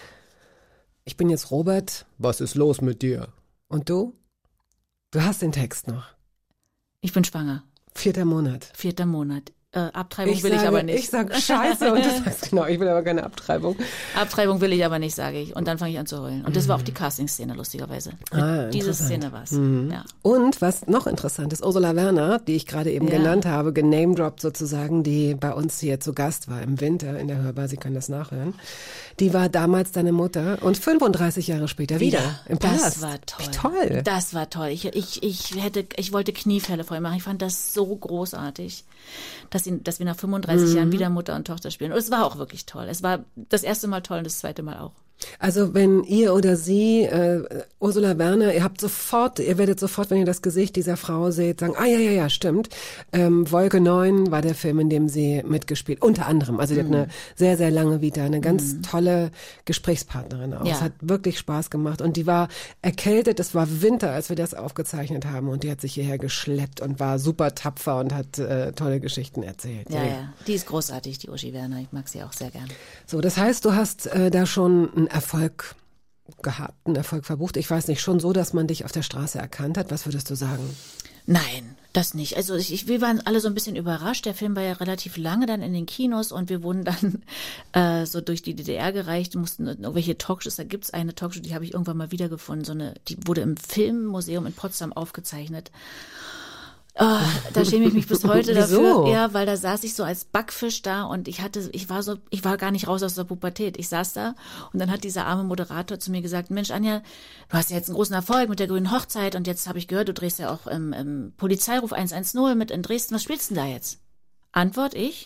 Ich bin jetzt Robert. Was ist los mit dir? Und du? Du hast den Text noch. Ich bin schwanger. 4. Monat. 4. Monat. Abtreibung will ich aber nicht. Ich sag Scheiße und du sagst genau, ich will aber keine Abtreibung. Abtreibung will ich aber nicht, sage ich. Und dann fange ich an zu heulen. Und das war auch die Casting-Szene, lustigerweise. Diese Szene war es. Ja. Und was noch interessant ist, Ursula Werner, die ich gerade eben genannt habe, genamedroppt sozusagen, die bei uns hier zu Gast war im Winter in der Hörbar, Sie können das nachhören, die war damals deine Mutter und 35 Jahre später wieder im Palast. Das war toll. Wie toll. Das war toll. Ich wollte Kniefälle voll machen. Ich fand das so großartig, dass wir nach 35 Jahren wieder Mutter und Tochter spielen. Und es war auch wirklich toll. Es war das erste Mal toll und das zweite Mal auch. Also wenn ihr oder sie, Ursula Werner, ihr werdet sofort, wenn ihr das Gesicht dieser Frau seht, sagen, ja, stimmt. Wolke 9 war der Film, in dem sie mitgespielt, unter anderem. Also die hat eine sehr, sehr lange Vita, eine ganz tolle Gesprächspartnerin auch. Es hat wirklich Spaß gemacht und die war erkältet, es war Winter, als wir das aufgezeichnet haben und die hat sich hierher geschleppt und war super tapfer und hat tolle Geschichten erzählt. Ja, die ist großartig, die Uschi Werner. Ich mag sie auch sehr gern. So, das heißt, du hast da schon einen Erfolg gehabt, einen Erfolg verbucht. Ich weiß nicht, schon so, dass man dich auf der Straße erkannt hat. Was würdest du sagen? Nein, das nicht. Also wir waren alle so ein bisschen überrascht. Der Film war ja relativ lange dann in den Kinos und wir wurden dann so durch die DDR gereicht, mussten irgendwelche Talkshows, da gibt's eine Talkshow, die habe ich irgendwann mal wiedergefunden, die wurde im Filmmuseum in Potsdam aufgezeichnet. Oh, da schäme ich mich bis heute dafür. Ja, weil da saß ich so als Backfisch da und ich war gar nicht raus aus der Pubertät. Ich saß da und dann hat dieser arme Moderator zu mir gesagt, Mensch Anja, du hast ja jetzt einen großen Erfolg mit der Grünen Hochzeit und jetzt habe ich gehört, du drehst ja auch im Polizeiruf 110 mit in Dresden. Was spielst du denn da jetzt? Antwort ich?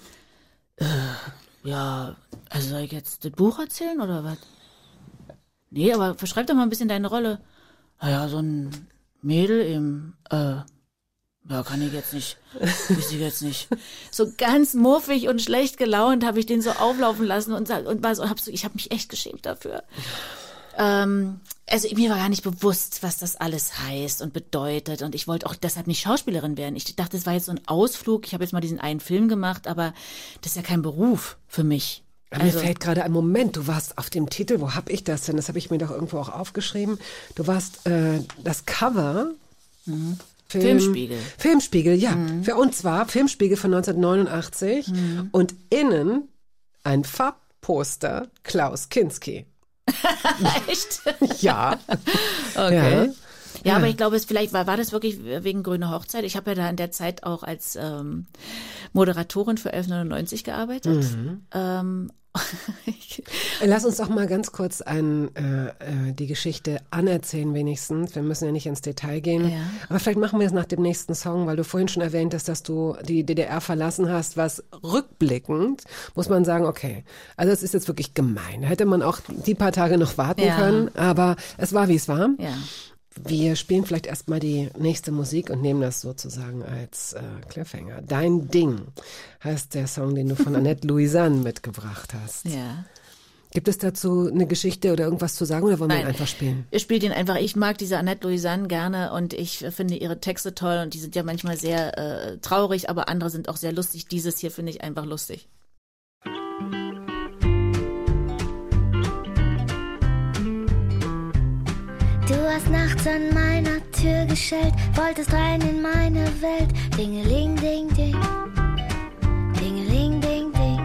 Ja, also soll ich jetzt das Buch erzählen oder was? Nee, aber verschreib doch mal ein bisschen deine Rolle. Naja, so ein Mädel im, ja, kann ich jetzt nicht, weiß ich jetzt nicht. So ganz muffig und schlecht gelaunt habe ich den so auflaufen lassen und war so, ich habe mich echt geschämt dafür. Also mir war gar nicht bewusst, was das alles heißt und bedeutet und ich wollte auch deshalb nicht Schauspielerin werden. Ich dachte, das war jetzt so ein Ausflug. Ich habe jetzt mal diesen einen Film gemacht, aber das ist ja kein Beruf für mich. Mir fällt gerade ein Moment, du warst auf dem Titel, wo hab ich das denn? Das habe ich mir doch irgendwo auch aufgeschrieben. Du warst das Cover. Filmspiegel, ja. Und zwar Filmspiegel von 1989 und innen ein Farbposter Klaus Kinski. Echt? Ja. Okay. Ja, aber ich glaube, vielleicht war das wirklich wegen Grüne Hochzeit. Ich habe ja da in der Zeit auch als Moderatorin für 1199 gearbeitet. Lass uns doch mal ganz kurz die Geschichte anerzählen wenigstens. Wir müssen ja nicht ins Detail gehen. Ja. Aber vielleicht machen wir es nach dem nächsten Song, weil du vorhin schon erwähnt hast, dass du die DDR verlassen hast, was rückblickend, muss man sagen, okay, also es ist jetzt wirklich gemein. Hätte man auch die paar Tage noch warten können, aber es war, wie es war. Ja. Wir spielen vielleicht erstmal die nächste Musik und nehmen das sozusagen als Cliffhanger. Dein Ding heißt der Song, den du von Annette Louisanne mitgebracht hast. Ja. Gibt es dazu eine Geschichte oder irgendwas zu sagen oder wollen wir ihn einfach spielen? Ich spiele den einfach. Ich mag diese Annette Louisanne gerne und ich finde ihre Texte toll und die sind ja manchmal sehr traurig, aber andere sind auch sehr lustig. Dieses hier finde ich einfach lustig. Du hast nachts an meiner Tür geschellt, wolltest rein in meine Welt. Dingeling, ding, ding. Dingeling, ding, ding.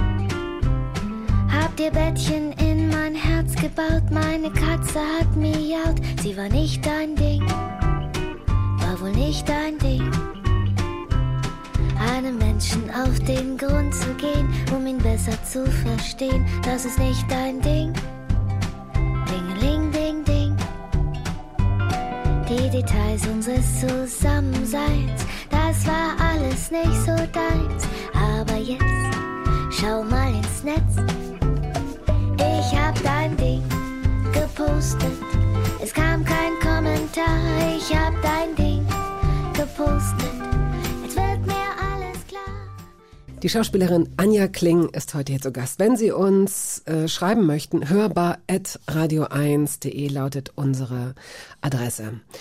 Hab dir Bettchen in mein Herz gebaut, meine Katze hat miaut. Sie war nicht dein Ding, war wohl nicht dein Ding. Einem Menschen auf den Grund zu gehen, um ihn besser zu verstehen, das ist nicht dein Ding. Dingeling, ding, ding. Die Details unseres Zusammenseins, das war alles nicht so deins. Aber jetzt, schau mal ins Netz. Ich hab dein Ding gepostet, es kam kein Kommentar. Ich hab dein Ding gepostet, jetzt wird mir alles klar. Die Schauspielerin Anja Kling ist heute hier zu Gast. Wenn Sie uns schreiben möchten, hörbar@radio1.de lautet unsere Adresse.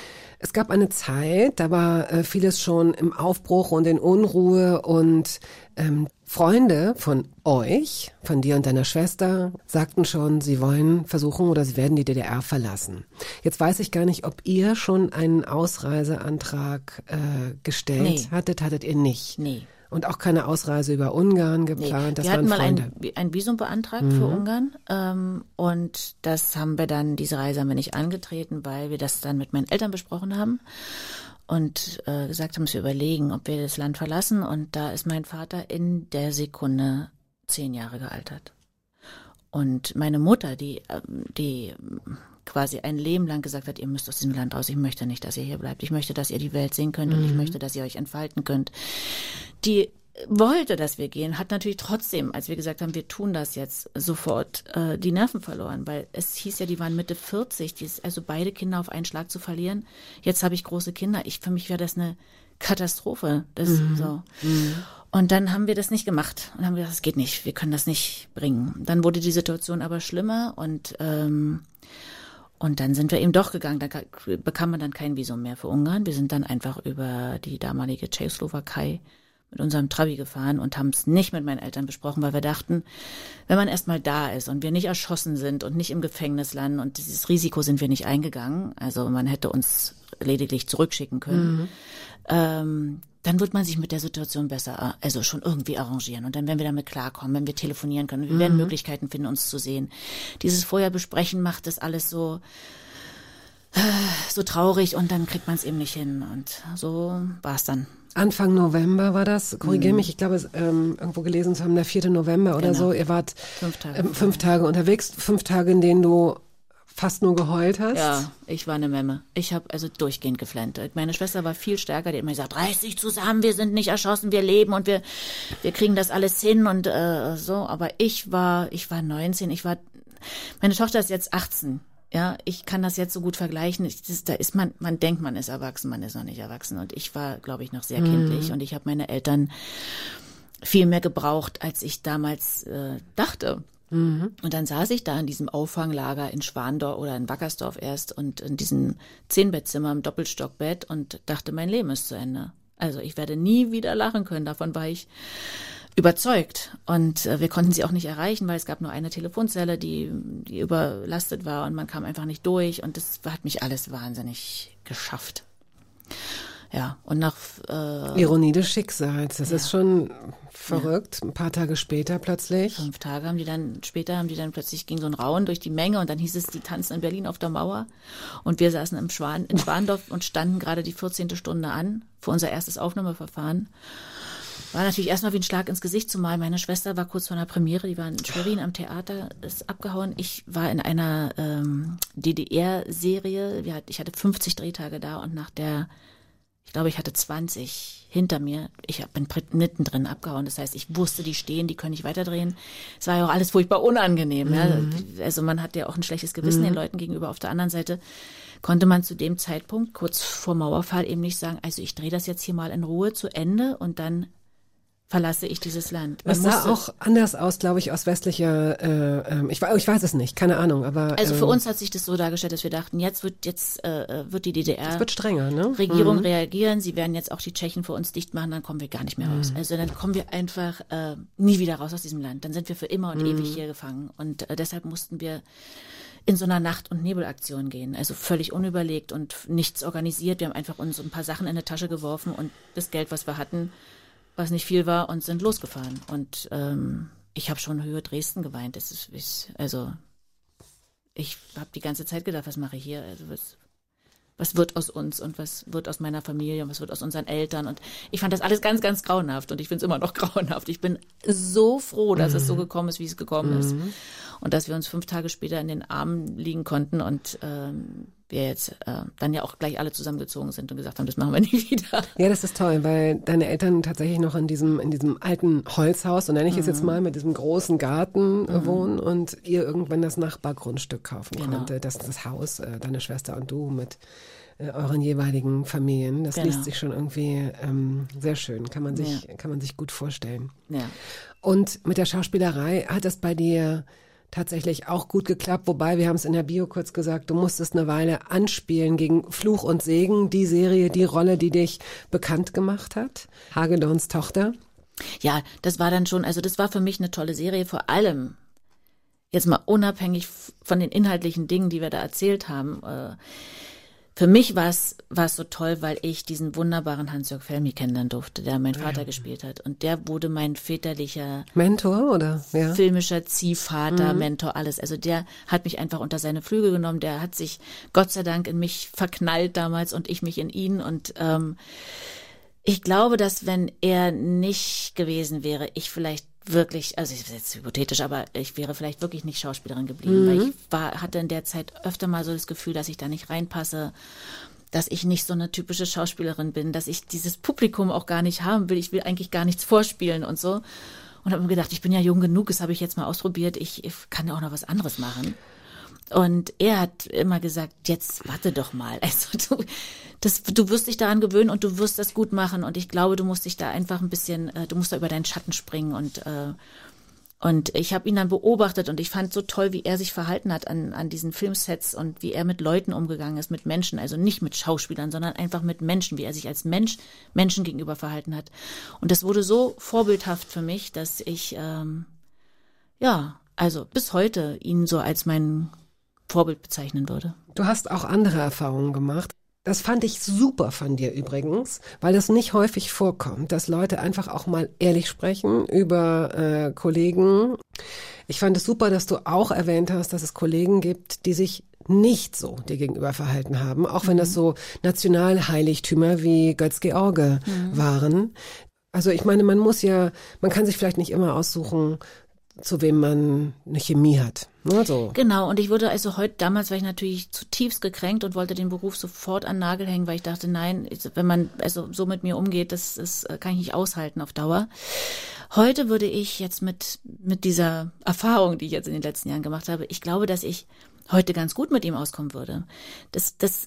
Es gab eine Zeit, da war vieles schon im Aufbruch und in Unruhe und Freunde von euch, von dir und deiner Schwester, sagten schon, sie wollen versuchen oder sie werden die DDR verlassen. Jetzt weiß ich gar nicht, ob ihr schon einen Ausreiseantrag gestellt hattet ihr nicht? Nee. Und auch keine Ausreise über Ungarn geplant. Nee. Wir hatten mal ein Visum beantragt für Ungarn und das haben wir dann, diese Reise haben wir nicht angetreten, weil wir das dann mit meinen Eltern besprochen haben und gesagt haben, dass wir überlegen, ob wir das Land verlassen. Und da ist mein Vater in der Sekunde 10 Jahre gealtert. Und meine Mutter, die quasi ein Leben lang gesagt hat, ihr müsst aus diesem Land raus, ich möchte nicht, dass ihr hier bleibt, ich möchte, dass ihr die Welt sehen könnt und ich möchte, dass ihr euch entfalten könnt. Die wollte, dass wir gehen, hat natürlich trotzdem, als wir gesagt haben, wir tun das jetzt, sofort die Nerven verloren, weil es hieß ja, die waren Mitte 40, also beide Kinder auf einen Schlag zu verlieren. Jetzt habe ich große Kinder, für mich wäre das eine Katastrophe. So. Und dann haben wir das nicht gemacht und haben gesagt, das geht nicht, wir können das nicht bringen. Dann wurde die Situation aber schlimmer und dann sind wir eben doch gegangen, da bekam man dann kein Visum mehr für Ungarn. Wir sind dann einfach über die damalige Tschechoslowakei mit unserem Trabi gefahren und haben es nicht mit meinen Eltern besprochen, weil wir dachten, wenn man erstmal da ist und wir nicht erschossen sind und nicht im Gefängnis landen und dieses Risiko sind wir nicht eingegangen, also man hätte uns lediglich zurückschicken können, dann wird man sich mit der Situation besser, also schon irgendwie arrangieren. Und dann werden wir damit klarkommen, wenn wir telefonieren können. Wir werden Möglichkeiten finden, uns zu sehen. Dieses vorher besprechen macht das alles so traurig und dann kriegt man es eben nicht hin. Und so war es dann. Anfang November war das, korrigiere mich, ich glaube, irgendwo gelesen zu haben, der 4. November oder so. Ihr wart 5 Tage unterwegs, 5 Tage, in denen du fast nur geheult hast? Ja, ich war eine Memme. Ich habe also durchgehend geflennt. Meine Schwester war viel stärker, die hat immer gesagt, reiß dich zusammen, wir sind nicht erschossen, wir leben und wir kriegen das alles hin und so. Aber ich war 19, meine Tochter ist jetzt 18. Ja, ich kann das jetzt so gut vergleichen. Man denkt, man ist erwachsen, man ist noch nicht erwachsen. Und ich war, glaube ich, noch sehr kindlich und ich habe meine Eltern viel mehr gebraucht, als ich damals dachte. Und dann saß ich da in diesem Auffanglager in Schwandorf oder in Wackersdorf erst und in diesem 10-Bettzimmer im Doppelstockbett und dachte, mein Leben ist zu Ende. Also ich werde nie wieder lachen können, davon war ich überzeugt. Und wir konnten sie auch nicht erreichen, weil es gab nur eine Telefonzelle, die überlastet war und man kam einfach nicht durch und das hat mich alles wahnsinnig geschafft. Ja, und nach Ironie des Schicksals, das ist schon verrückt. Ein paar Tage später plötzlich. 5 Tage haben die dann plötzlich, ging so ein Rauen durch die Menge und dann hieß es, die tanzen in Berlin auf der Mauer. Und wir saßen in Schwandorf und standen gerade die 14. Stunde an für unser erstes Aufnahmeverfahren. War natürlich erstmal wie ein Schlag ins Gesicht, zumal meine Schwester war kurz vor einer Premiere, die war in Schwerin am Theater, ist abgehauen. Ich war in einer DDR-Serie, ich hatte 50 Drehtage da und ich glaube, ich hatte 20 hinter mir. Ich bin mittendrin abgehauen. Das heißt, ich wusste, die stehen, die können nicht weiterdrehen. Es war ja auch alles furchtbar unangenehm. Ja. Also man hat ja auch ein schlechtes Gewissen den Leuten gegenüber. Auf der anderen Seite konnte man zu dem Zeitpunkt, kurz vor Mauerfall, eben nicht sagen, also ich drehe das jetzt hier mal in Ruhe zu Ende und dann verlasse ich dieses Land. Das sah auch anders aus, glaube ich, aus westlicher, ich weiß es nicht, keine Ahnung, aber... Also für uns hat sich das so dargestellt, dass wir dachten, jetzt wird die DDR... Es wird strenger, ne? Regierung reagieren, sie werden jetzt auch die Tschechen für uns dicht machen, dann kommen wir gar nicht mehr raus. Also dann kommen wir einfach nie wieder raus aus diesem Land. Dann sind wir für immer und ewig hier gefangen. Und deshalb mussten wir in so einer Nacht- und Nebelaktion gehen. Also völlig unüberlegt und nichts organisiert. Wir haben einfach uns ein paar Sachen in eine Tasche geworfen und das Geld, was wir hatten, was nicht viel war, und sind losgefahren. Und ich habe schon Höhe Dresden geweint. Ich habe die ganze Zeit gedacht, was mache ich hier? Also was wird aus uns und was wird aus meiner Familie und was wird aus unseren Eltern? Und ich fand das alles ganz, ganz grauenhaft und ich finde es immer noch grauenhaft. Ich bin so froh, dass es so gekommen ist, wie es gekommen ist. Und dass wir uns 5 Tage später in den Armen liegen konnten und wir jetzt dann ja auch gleich alle zusammengezogen sind und gesagt haben, das machen wir nie wieder. Ja, das ist toll, weil deine Eltern tatsächlich noch in diesem alten Holzhaus, so nenne ich es jetzt mal, mit diesem großen Garten wohnen und ihr irgendwann das Nachbargrundstück kaufen konnte. Das Haus, deine Schwester und du mit euren jeweiligen Familien. Das liest sich schon irgendwie sehr schön, kann man sich gut vorstellen. Ja. Und mit der Schauspielerei hat es bei dir tatsächlich auch gut geklappt. Wobei, wir haben es in der Bio kurz gesagt, du musstest eine Weile anspielen gegen Fluch und Segen, die Serie, die Rolle, die dich bekannt gemacht hat. Hagedorns Tochter. Ja, das war dann schon, also das war für mich eine tolle Serie, vor allem jetzt mal unabhängig von den inhaltlichen Dingen, die wir da erzählt haben. Für mich war es so toll, weil ich diesen wunderbaren Hans-Jörg Felmy kennenlernen durfte, der mein Vater gespielt hat. Und der wurde mein väterlicher Mentor, oder? Ja. Filmischer Ziehvater, Mentor, alles. Also der hat mich einfach unter seine Flügel genommen. Der hat sich Gott sei Dank in mich verknallt damals und ich mich in ihn. Und ich glaube, dass wenn er nicht gewesen wäre, ich vielleicht wirklich, also das ist jetzt hypothetisch, aber ich wäre vielleicht wirklich nicht Schauspielerin geblieben, weil ich hatte in der Zeit öfter mal so das Gefühl, dass ich da nicht reinpasse, dass ich nicht so eine typische Schauspielerin bin, dass ich dieses Publikum auch gar nicht haben will. Ich will eigentlich gar nichts vorspielen und so. Und habe mir gedacht, ich bin ja jung genug, das habe ich jetzt mal ausprobiert, ich kann ja auch noch was anderes machen. Und er hat immer gesagt, jetzt warte doch mal. Also du wirst dich daran gewöhnen und du wirst das gut machen. Und ich glaube, du musst dich da einfach ein bisschen, du musst da über deinen Schatten springen. Und ich habe ihn dann beobachtet und ich fand so toll, wie er sich verhalten hat an diesen Filmsets und wie er mit Leuten umgegangen ist, mit Menschen. Also nicht mit Schauspielern, sondern einfach mit Menschen, wie er sich als Menschen gegenüber verhalten hat. Und das wurde so vorbildhaft für mich, dass ich, also bis heute ihn so als mein Vorbild bezeichnen würde. Du hast auch andere Erfahrungen gemacht. Das fand ich super von dir übrigens, weil das nicht häufig vorkommt, dass Leute einfach auch mal ehrlich sprechen über Kollegen. Ich fand es super, dass du auch erwähnt hast, dass es Kollegen gibt, die sich nicht so dir gegenüber verhalten haben, auch wenn das so Nationalheiligtümer wie Götz-George waren. Also ich meine, man kann sich vielleicht nicht immer aussuchen, zu wem man eine Chemie hat. Ne, so. Genau, und ich wurde also damals war ich natürlich zutiefst gekränkt und wollte den Beruf sofort an den Nagel hängen, weil ich dachte, nein, wenn man also so mit mir umgeht, das kann ich nicht aushalten auf Dauer. Heute würde ich jetzt mit dieser Erfahrung, die ich jetzt in den letzten Jahren gemacht habe, ich glaube, dass ich heute ganz gut mit ihm auskommen würde. Das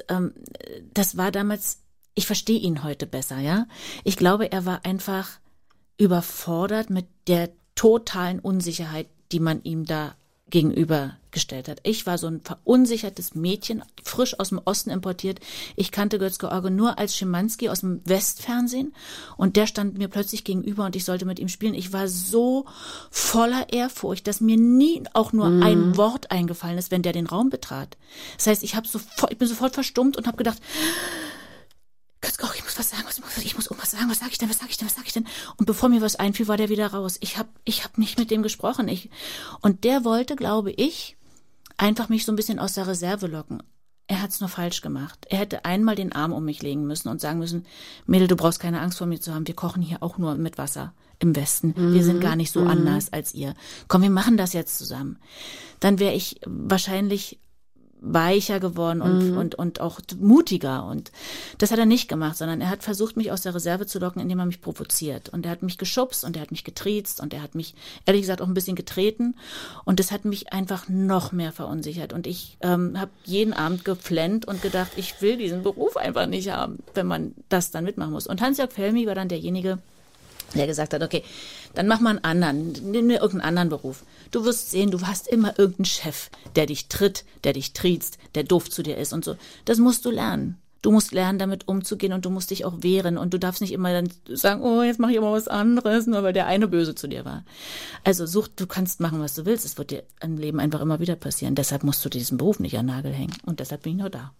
war damals, ich verstehe ihn heute besser, ja. Ich glaube, er war einfach überfordert mit der totalen Unsicherheit, die man ihm da gegenübergestellt hat. Ich war so ein verunsichertes Mädchen, frisch aus dem Osten importiert. Ich kannte Götz-George nur als Schimanski aus dem Westfernsehen und der stand mir plötzlich gegenüber und ich sollte mit ihm spielen. Ich war so voller Ehrfurcht, dass mir nie auch nur ein Wort eingefallen ist, wenn der den Raum betrat. Das heißt, ich bin sofort verstummt und habe gedacht, Götz-George, ich muss was sagen, ich muss irgendwas sagen, was sag ich denn? Und bevor mir was einfiel, war der wieder raus. Ich hab nicht mit dem gesprochen. Und der wollte, glaube ich, einfach mich so ein bisschen aus der Reserve locken. Er hat's nur falsch gemacht. Er hätte einmal den Arm um mich legen müssen und sagen müssen, Mädel, du brauchst keine Angst vor mir zu haben, wir kochen hier auch nur mit Wasser im Westen. Wir sind gar nicht so anders als ihr. Komm, wir machen das jetzt zusammen. Dann wäre ich wahrscheinlich weicher geworden und auch mutiger. Und das hat er nicht gemacht, sondern er hat versucht, mich aus der Reserve zu locken, indem er mich provoziert. Und er hat mich geschubst und er hat mich getriezt und er hat mich, ehrlich gesagt, auch ein bisschen getreten. Und das hat mich einfach noch mehr verunsichert. Und ich habe jeden Abend geflennt und gedacht, ich will diesen Beruf einfach nicht haben, wenn man das dann mitmachen muss. Und Hans-Jörg Felmy war dann derjenige, der gesagt hat, okay, dann mach mal einen anderen, nimm mir irgendeinen anderen Beruf. Du wirst sehen, du hast immer irgendeinen Chef, der dich tritt, der dich triezt, der doof zu dir ist und so. Das musst du lernen. Du musst lernen, damit umzugehen und du musst dich auch wehren und du darfst nicht immer dann sagen, oh, jetzt mache ich aber was anderes, nur weil der eine böse zu dir war. Also du kannst machen, was du willst. Es wird dir im Leben einfach immer wieder passieren. Deshalb musst du diesen Beruf nicht an den Nagel hängen und deshalb bin ich noch da.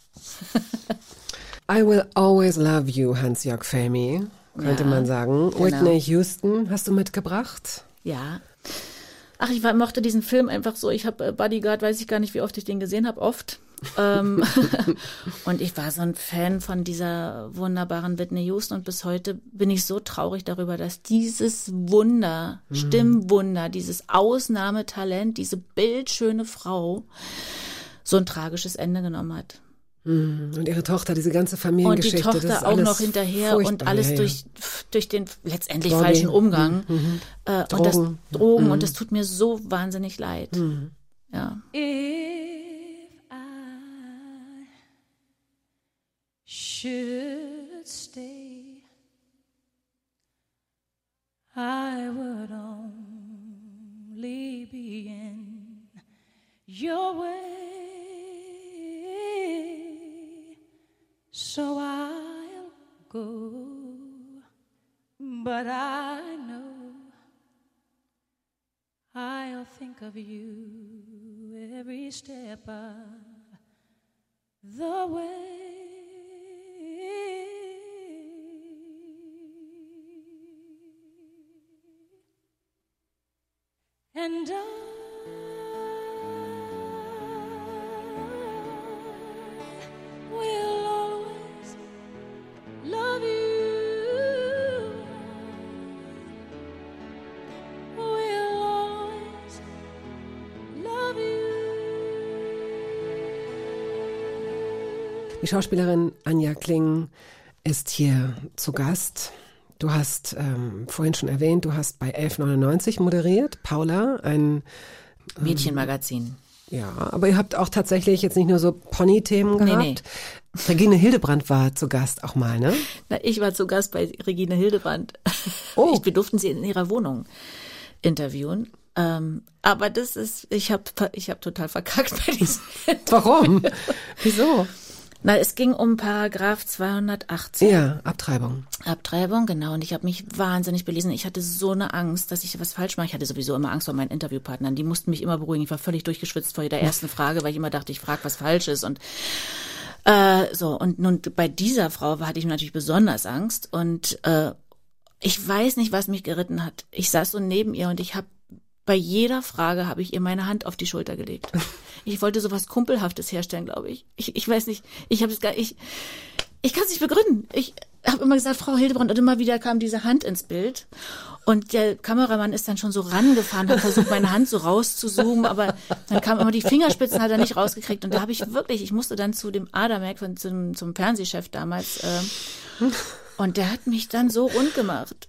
I will always love you, Hans-Jörg Felmy, könnte man sagen. Genau. Whitney Houston hast du mitgebracht? Ja. Ach, ich mochte diesen Film einfach so. Ich habe Bodyguard, weiß ich gar nicht, wie oft ich den gesehen habe, oft. Und ich war so ein Fan von dieser wunderbaren Whitney Houston und bis heute bin ich so traurig darüber, dass dieses Wunder, Stimmwunder, dieses Ausnahmetalent, diese bildschöne Frau so ein tragisches Ende genommen hat. Und ihre Tochter, diese ganze Familiengeschichte. Und die Tochter auch noch hinterher und alles durch den letztendlich falschen Umgang. Und Drogen. Und das tut mir so wahnsinnig leid. Ja. If I should stay, I would only be in your way. So I'll go, but I know I'll think of you every step of the way. And I will always love you. Will always love you. Die Schauspielerin Anja Kling ist hier zu Gast. Du hast vorhin schon erwähnt, du hast bei 1199 moderiert, Paula, ein Mädchenmagazin. Ja, aber ihr habt auch tatsächlich jetzt nicht nur so Pony-Themen gehabt. Nee. Regine Hildebrandt war zu Gast auch mal, ne? Na, ich war zu Gast bei Regine Hildebrandt. Oh. Wir durften sie in ihrer Wohnung interviewen. Aber das ist, ich hab total verkackt bei diesem Warum? Wieso? Na, es ging um Paragraph 218. Ja, Abtreibung. Abtreibung, genau. Und ich habe mich wahnsinnig belesen. Ich hatte so eine Angst, dass ich was falsch mache. Ich hatte sowieso immer Angst vor meinen Interviewpartnern. Die mussten mich immer beruhigen. Ich war völlig durchgeschwitzt vor der ersten Frage, weil ich immer dachte, ich frage was Falsches. Und und nun bei dieser Frau hatte ich natürlich besonders Angst. Und ich weiß nicht, was mich geritten hat. Ich saß so neben ihr und bei jeder Frage habe ich ihr meine Hand auf die Schulter gelegt. Ich wollte sowas Kumpelhaftes herstellen, glaube ich. Ich weiß nicht, ich kann es nicht begründen. Ich habe immer gesagt, Frau Hildebrandt, und immer wieder kam diese Hand ins Bild. Und der Kameramann ist dann schon so rangefahren, hat versucht, meine Hand so rauszuzoomen, aber dann kam immer die Fingerspitzen, hat er nicht rausgekriegt. Und da habe ich musste dann zu dem Adamek, zum Fernsehchef damals, und der hat mich dann so rund gemacht.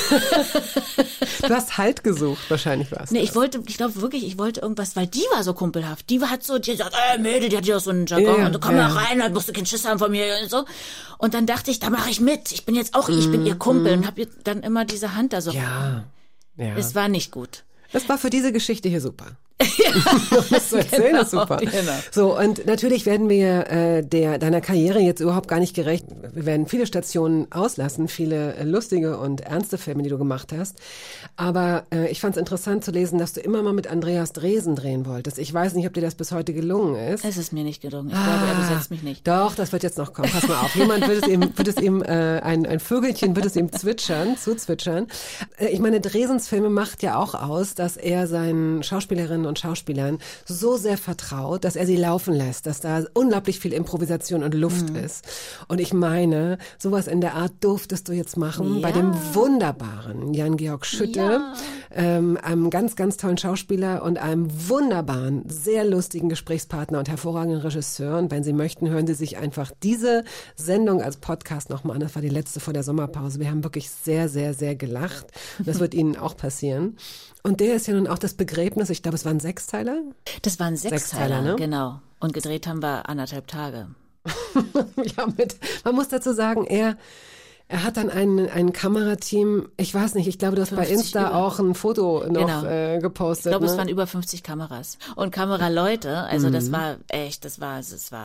Du hast Halt gesucht, wahrscheinlich war's. Nee, ich wollte irgendwas, weil die war so kumpelhaft. Die hat gesagt, Mädel, die hat ja auch so einen Jargon, und du komm mal rein, dann musst du keinen Schiss haben von mir und so. Und dann dachte ich, da mache ich mit. Ich bin jetzt auch, ich bin ihr Kumpel und habe ihr dann immer diese Hand da so. Ja. Es war nicht gut. Das war für diese Geschichte hier super. Das zu erzählen, ist super. Genau. So, und natürlich werden wir deiner Karriere jetzt überhaupt gar nicht gerecht. Wir werden viele Stationen auslassen, viele lustige und ernste Filme, die du gemacht hast. Aber ich fand es interessant zu lesen, dass du immer mal mit Andreas Dresen drehen wolltest. Ich weiß nicht, ob dir das bis heute gelungen ist. Es ist mir nicht gelungen. Ich glaube, er besetzt mich nicht. Doch, das wird jetzt noch kommen. Pass mal auf. Jemand ein Vögelchen wird es ihm zuzwitschern. Ich meine, Dresens Filme macht ja auch aus, dass er seinen Schauspielerinnen und Schauspielern so sehr vertraut, dass er sie laufen lässt, dass da unglaublich viel Improvisation und Luft ist. Und ich meine, sowas in der Art durftest du jetzt machen bei dem wunderbaren Jan-Georg Schütte, einem ganz, ganz tollen Schauspieler und einem wunderbaren, sehr lustigen Gesprächspartner und hervorragenden Regisseur. Und wenn Sie möchten, hören Sie sich einfach diese Sendung als Podcast nochmal an. Das war die letzte vor der Sommerpause. Wir haben wirklich sehr, sehr, sehr gelacht. Und das wird Ihnen auch passieren. Und der ist ja nun auch das Begräbnis, ich glaube, es waren Sechsteiler? Das waren Sechsteiler, ne? Genau. Und gedreht haben wir 1,5 Tage. Ja, man muss dazu sagen, er hat dann ein Kamerateam, ich weiß nicht, ich glaube, du hast bei Insta auch ein Foto noch gepostet. Ich glaube, es waren über 50 Kameras. Und Kameraleute, also das war echt, das war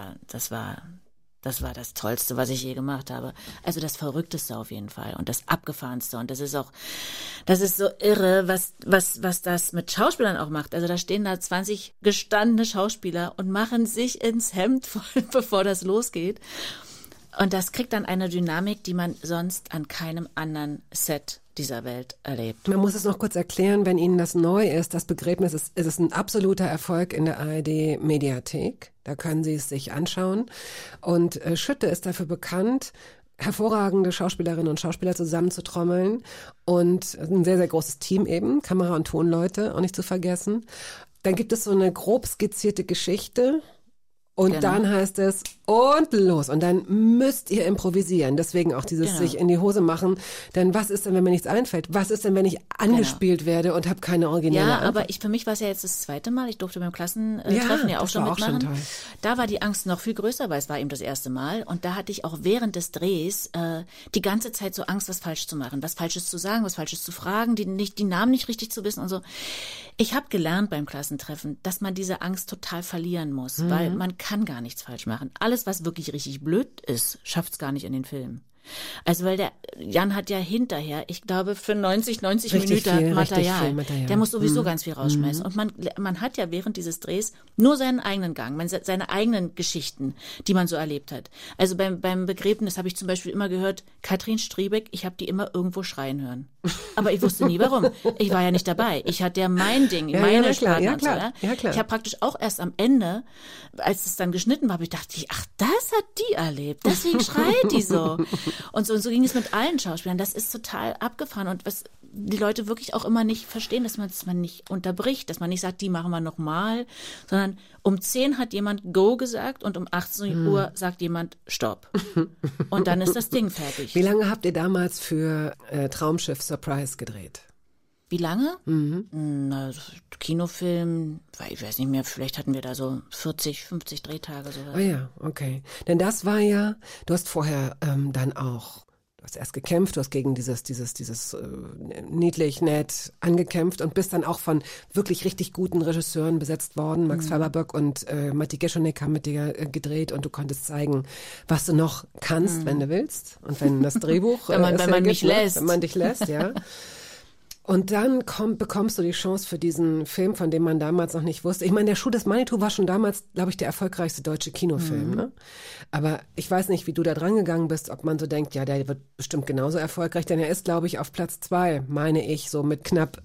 das Tollste, was ich je gemacht habe. Also das Verrückteste auf jeden Fall und das Abgefahrenste. Und das ist so irre, was das mit Schauspielern auch macht. Also da stehen da 20 gestandene Schauspieler und machen sich ins Hemd voll, bevor das losgeht. Und das kriegt dann eine Dynamik, die man sonst an keinem anderen Set dieser Welt erlebt. Man muss es noch kurz erklären, wenn Ihnen das neu ist. Das Begräbnis ist ein absoluter Erfolg in der ARD-Mediathek. Da können Sie es sich anschauen. Und Schütte ist dafür bekannt, hervorragende Schauspielerinnen und Schauspieler zusammenzutrommeln und ein sehr, sehr großes Team eben, Kamera- und Tonleute, auch nicht zu vergessen. Dann gibt es so eine grob skizzierte Geschichte Und Genau. dann heißt es, und los. Und dann müsst ihr improvisieren. Deswegen auch dieses Genau. sich in die Hose machen. Denn was ist denn, wenn mir nichts einfällt? Was ist denn, wenn ich angespielt werde und habe keine originelle Ja, Antwort? aber für mich war es ja jetzt das zweite Mal. Ich durfte beim Klassentreffen ja auch das schon war auch schon mitmachen. toll. Da war die Angst noch viel größer, weil es war eben das erste Mal. Und da hatte ich auch während des Drehs die ganze Zeit so Angst, was falsch zu machen, was Falsches zu sagen, was Falsches zu fragen, die Namen nicht richtig zu wissen und so. Ich habe gelernt beim Klassentreffen, dass man diese Angst total verlieren muss, weil man kann gar nichts falsch machen. Alles, was wirklich richtig blöd ist, schafft's gar nicht in den Film. Also weil der Jan hat ja hinterher, ich glaube, für 90 Richtig Minuten viel Material. Material. Der muss sowieso ganz viel rausschmeißen. Und man hat ja während dieses Drehs nur seinen eigenen Gang, seine eigenen Geschichten, die man so erlebt hat. Also beim Begräbnis habe ich zum Beispiel immer gehört, Katrin Striebeck, ich habe die immer irgendwo schreien hören. Aber ich wusste nie warum. Ich war ja nicht dabei. Ich hatte ja mein Ding, meine Sprache. Ja, und so, klar. Ja, klar. Ich habe praktisch auch erst am Ende, als es dann geschnitten war, dachte ich, ach, das hat die erlebt. Deswegen schreit die so. Und so ging es mit allen Schauspielern. Das ist total abgefahren. Und was die Leute wirklich auch immer nicht verstehen, dass man nicht unterbricht, dass man nicht sagt, die machen wir nochmal, sondern um 10 hat jemand Go gesagt und um 18 Uhr sagt jemand Stopp. Und dann ist das Ding fertig. Wie lange habt ihr damals für Traumschiff Surprise gedreht? Wie lange? Na, Kinofilm, ich weiß nicht mehr, vielleicht hatten wir da so 40, 50 Drehtage sowas. Ah ja, okay. Denn das war ja, du hast vorher dann auch, du hast erst gekämpft, du hast gegen dieses niedlich, nett angekämpft und bist dann auch von wirklich richtig guten Regisseuren besetzt worden. Max Faberböck und Matti Geschonek haben mit dir gedreht und du konntest zeigen, was du noch kannst, wenn du willst. Und wenn das Drehbuch wenn man mich lässt. Wenn man dich lässt, ja. Und dann bekommst du die Chance für diesen Film, von dem man damals noch nicht wusste. Ich meine, der Schuh des Manitou war schon damals, glaube ich, der erfolgreichste deutsche Kinofilm. Ne? Aber ich weiß nicht, wie du da dran gegangen bist, ob man so denkt, ja, der wird bestimmt genauso erfolgreich. Denn er ist, glaube ich, auf Platz 2, meine ich, so mit knapp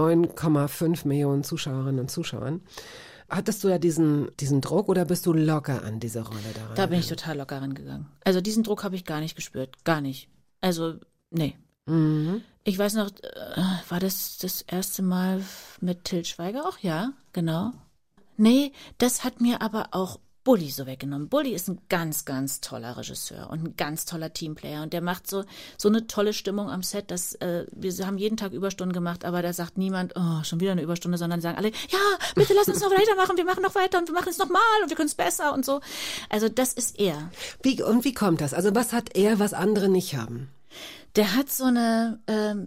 9,5 Millionen Zuschauerinnen und Zuschauern. Hattest du da diesen Druck oder bist du locker an diese Rolle daran? Da bin ich total locker rangegangen. Also diesen Druck habe ich gar nicht gespürt. Gar nicht. Also, nee. Ich weiß noch, war das erste Mal mit Til Schweiger auch? Ja, genau. Nee, das hat mir aber auch Bully so weggenommen. Bully ist ein ganz, ganz toller Regisseur und ein ganz toller Teamplayer und der macht so eine tolle Stimmung am Set, dass wir haben jeden Tag Überstunden gemacht, aber da sagt niemand, oh, schon wieder eine Überstunde, sondern sagen alle, ja, bitte lass uns noch weitermachen, wir machen noch weiter und wir machen es nochmal und wir können es besser und so. Also das ist er. Wie kommt das? Also was hat er, was andere nicht haben? Der hat so eine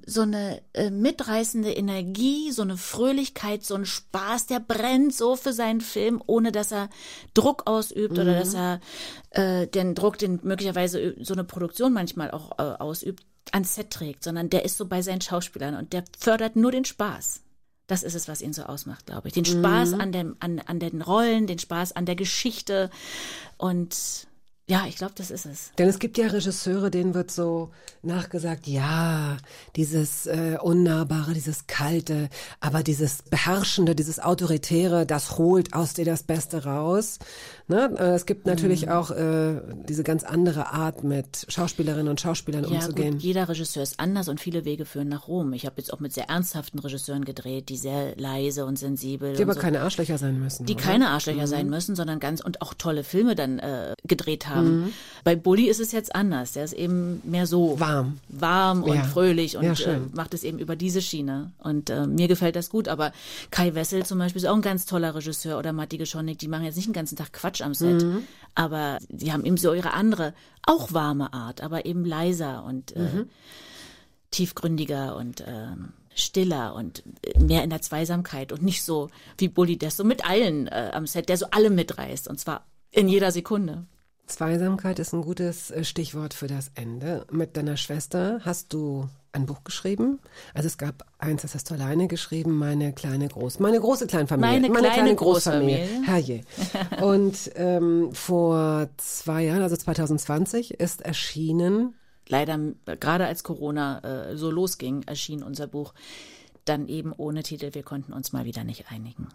mitreißende Energie, so eine Fröhlichkeit, so einen Spaß, der brennt so für seinen Film, ohne dass er Druck ausübt oder dass er den Druck, den möglicherweise so eine Produktion manchmal auch ausübt, ans Set trägt, sondern der ist so bei seinen Schauspielern und der fördert nur den Spaß. Das ist es, was ihn so ausmacht, glaube ich. Den Spaß an den Rollen, den Spaß an der Geschichte und ja, ich glaube, das ist es. Denn es gibt ja Regisseure, denen wird so nachgesagt, ja, dieses Unnahbare, dieses Kalte, aber dieses Beherrschende, dieses Autoritäre, das holt aus dir das Beste raus. Ne? Es gibt natürlich auch diese ganz andere Art, mit Schauspielerinnen und Schauspielern umzugehen. Gut, jeder Regisseur ist anders und viele Wege führen nach Rom. Ich habe jetzt auch mit sehr ernsthaften Regisseuren gedreht, die sehr leise und sensibel Die aber so. keine Arschlöcher sein müssen. Die oder? keine Arschlöcher sein müssen, sondern und auch tolle Filme dann gedreht haben. Bei Bully ist es jetzt anders. Der ist eben mehr so warm und fröhlich und macht es eben über diese Schiene. Und mir gefällt das gut. Aber Kai Wessel zum Beispiel ist auch ein ganz toller Regisseur oder Matti Geschonek. Die machen jetzt nicht den ganzen Tag Quatsch am Set. Aber die haben eben so ihre andere, auch warme Art, aber eben leiser und tiefgründiger und stiller und mehr in der Zweisamkeit und nicht so wie Bully, der ist so mit allen am Set, der so alle mitreißt und zwar in jeder Sekunde. Zweisamkeit ist ein gutes Stichwort für das Ende. Mit deiner Schwester hast du ein Buch geschrieben. Also es gab eins, das hast du alleine geschrieben, meine große Kleinfamilie. Meine kleine Großfamilie. Herrje. Und vor 2 Jahren, also 2020, ist erschienen. Leider, gerade als Corona so losging, erschien unser Buch dann eben ohne Titel. Wir konnten uns mal wieder nicht einigen.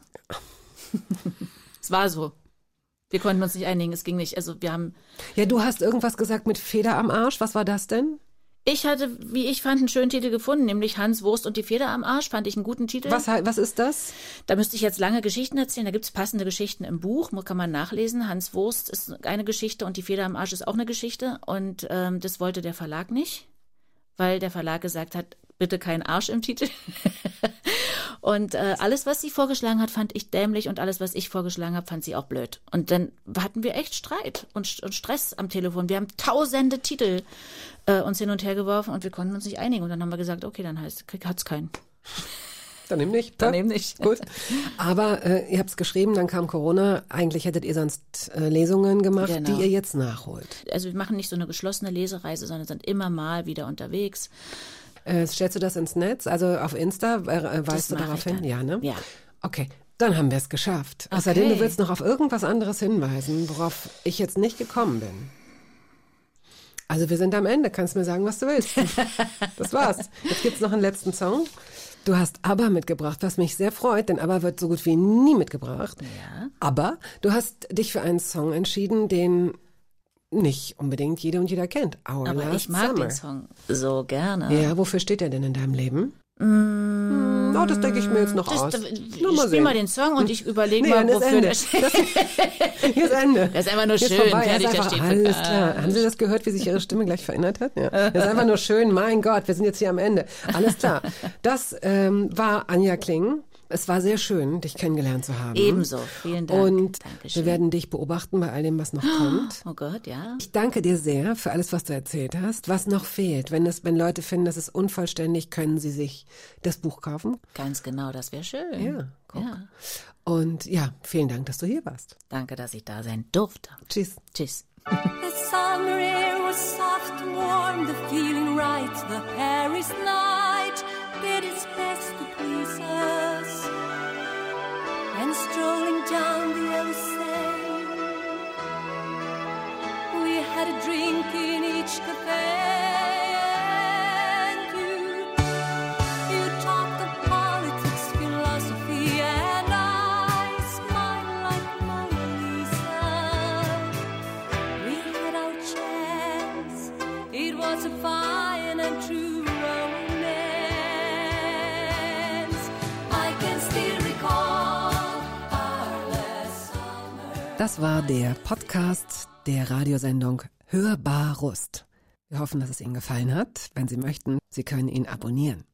Es war so. Wir konnten uns nicht einigen, es ging nicht. Also wir haben. Ja, du hast irgendwas gesagt mit Feder am Arsch. Was war das denn? Ich hatte, wie ich fand, einen schönen Titel gefunden, nämlich Hans Wurst und die Feder am Arsch, fand ich einen guten Titel. Was ist das? Da müsste ich jetzt lange Geschichten erzählen, da gibt's passende Geschichten im Buch, kann man nachlesen. Hans Wurst ist eine Geschichte und die Feder am Arsch ist auch eine Geschichte und das wollte der Verlag nicht, weil der Verlag gesagt hat, bitte kein Arsch im Titel. Und alles, was sie vorgeschlagen hat, fand ich dämlich und alles, was ich vorgeschlagen habe, fand sie auch blöd. Und dann hatten wir echt Streit und Stress am Telefon. Wir haben tausende Titel uns hin und her geworfen und wir konnten uns nicht einigen. Und dann haben wir gesagt, okay, dann hat's keinen. Dann eben nicht. Dann eben nicht. Gut. Aber ihr habt es geschrieben, dann kam Corona. Eigentlich hättet ihr sonst Lesungen gemacht, Genau. die ihr jetzt nachholt. Also wir machen nicht so eine geschlossene Lesereise, sondern sind immer mal wieder unterwegs. Stellst du das ins Netz? Also auf Insta weist du mach darauf ich hin? dann. Ja, ne? Ja. Okay, dann haben wir es geschafft. Es sei denn, du willst noch auf irgendwas anderes hinweisen, worauf ich jetzt nicht gekommen bin. Also wir sind am Ende. Kannst mir sagen, was du willst. Das war's. Jetzt gibt's noch einen letzten Song. Du hast ABBA mitgebracht, was mich sehr freut, denn ABBA wird so gut wie nie mitgebracht. Ja. Aber du hast dich für einen Song entschieden, den nicht unbedingt jede und jeder kennt. Our Aber Last ich mag Summer. den Song so gerne. Ja, wofür steht er denn in deinem Leben? Oh, das denke ich mir jetzt noch aus. Spiel mal den Song und ich überlege mal, dann ist wofür Ende. der steht. Hier ist Ende. Das ist einfach nur Hier ist schön. vorbei. Er ist Fertig, da einfach, steht alles verkauft. klar. Haben Sie das gehört, wie sich Ihre Stimme gleich verändert hat? Ja. Das ist einfach nur schön. Mein Gott, wir sind jetzt hier am Ende. Alles klar. Das war Anja Kling. Es war sehr schön, dich kennengelernt zu haben. Ebenso. Vielen Dank. Und Dankeschön. wir werden dich beobachten bei all dem, was noch kommt. Oh Gott, ja. Ich danke dir sehr für alles, was du erzählt hast. Was noch fehlt, wenn Leute finden, das ist unvollständig, können sie sich das Buch kaufen. Ganz genau, das wäre schön. Ja, guck. Ja. Und ja, vielen Dank, dass du hier warst. Danke, dass ich da sein durfte. Tschüss. Tschüss. The summer air was soft and warm, the feeling right, the Paris night did its best to please us. And strolling down the Elysee, we had a drink in each cafe. And you talked of politics, philosophy, and I smiled like Mona Lisa. We had our chance. It was a fine and true romance. I can still recall our last summer. Das war der Podcast der Radiosendung Hörbar Rust. Wir hoffen, dass es Ihnen gefallen hat. Wenn Sie möchten, Sie können ihn abonnieren.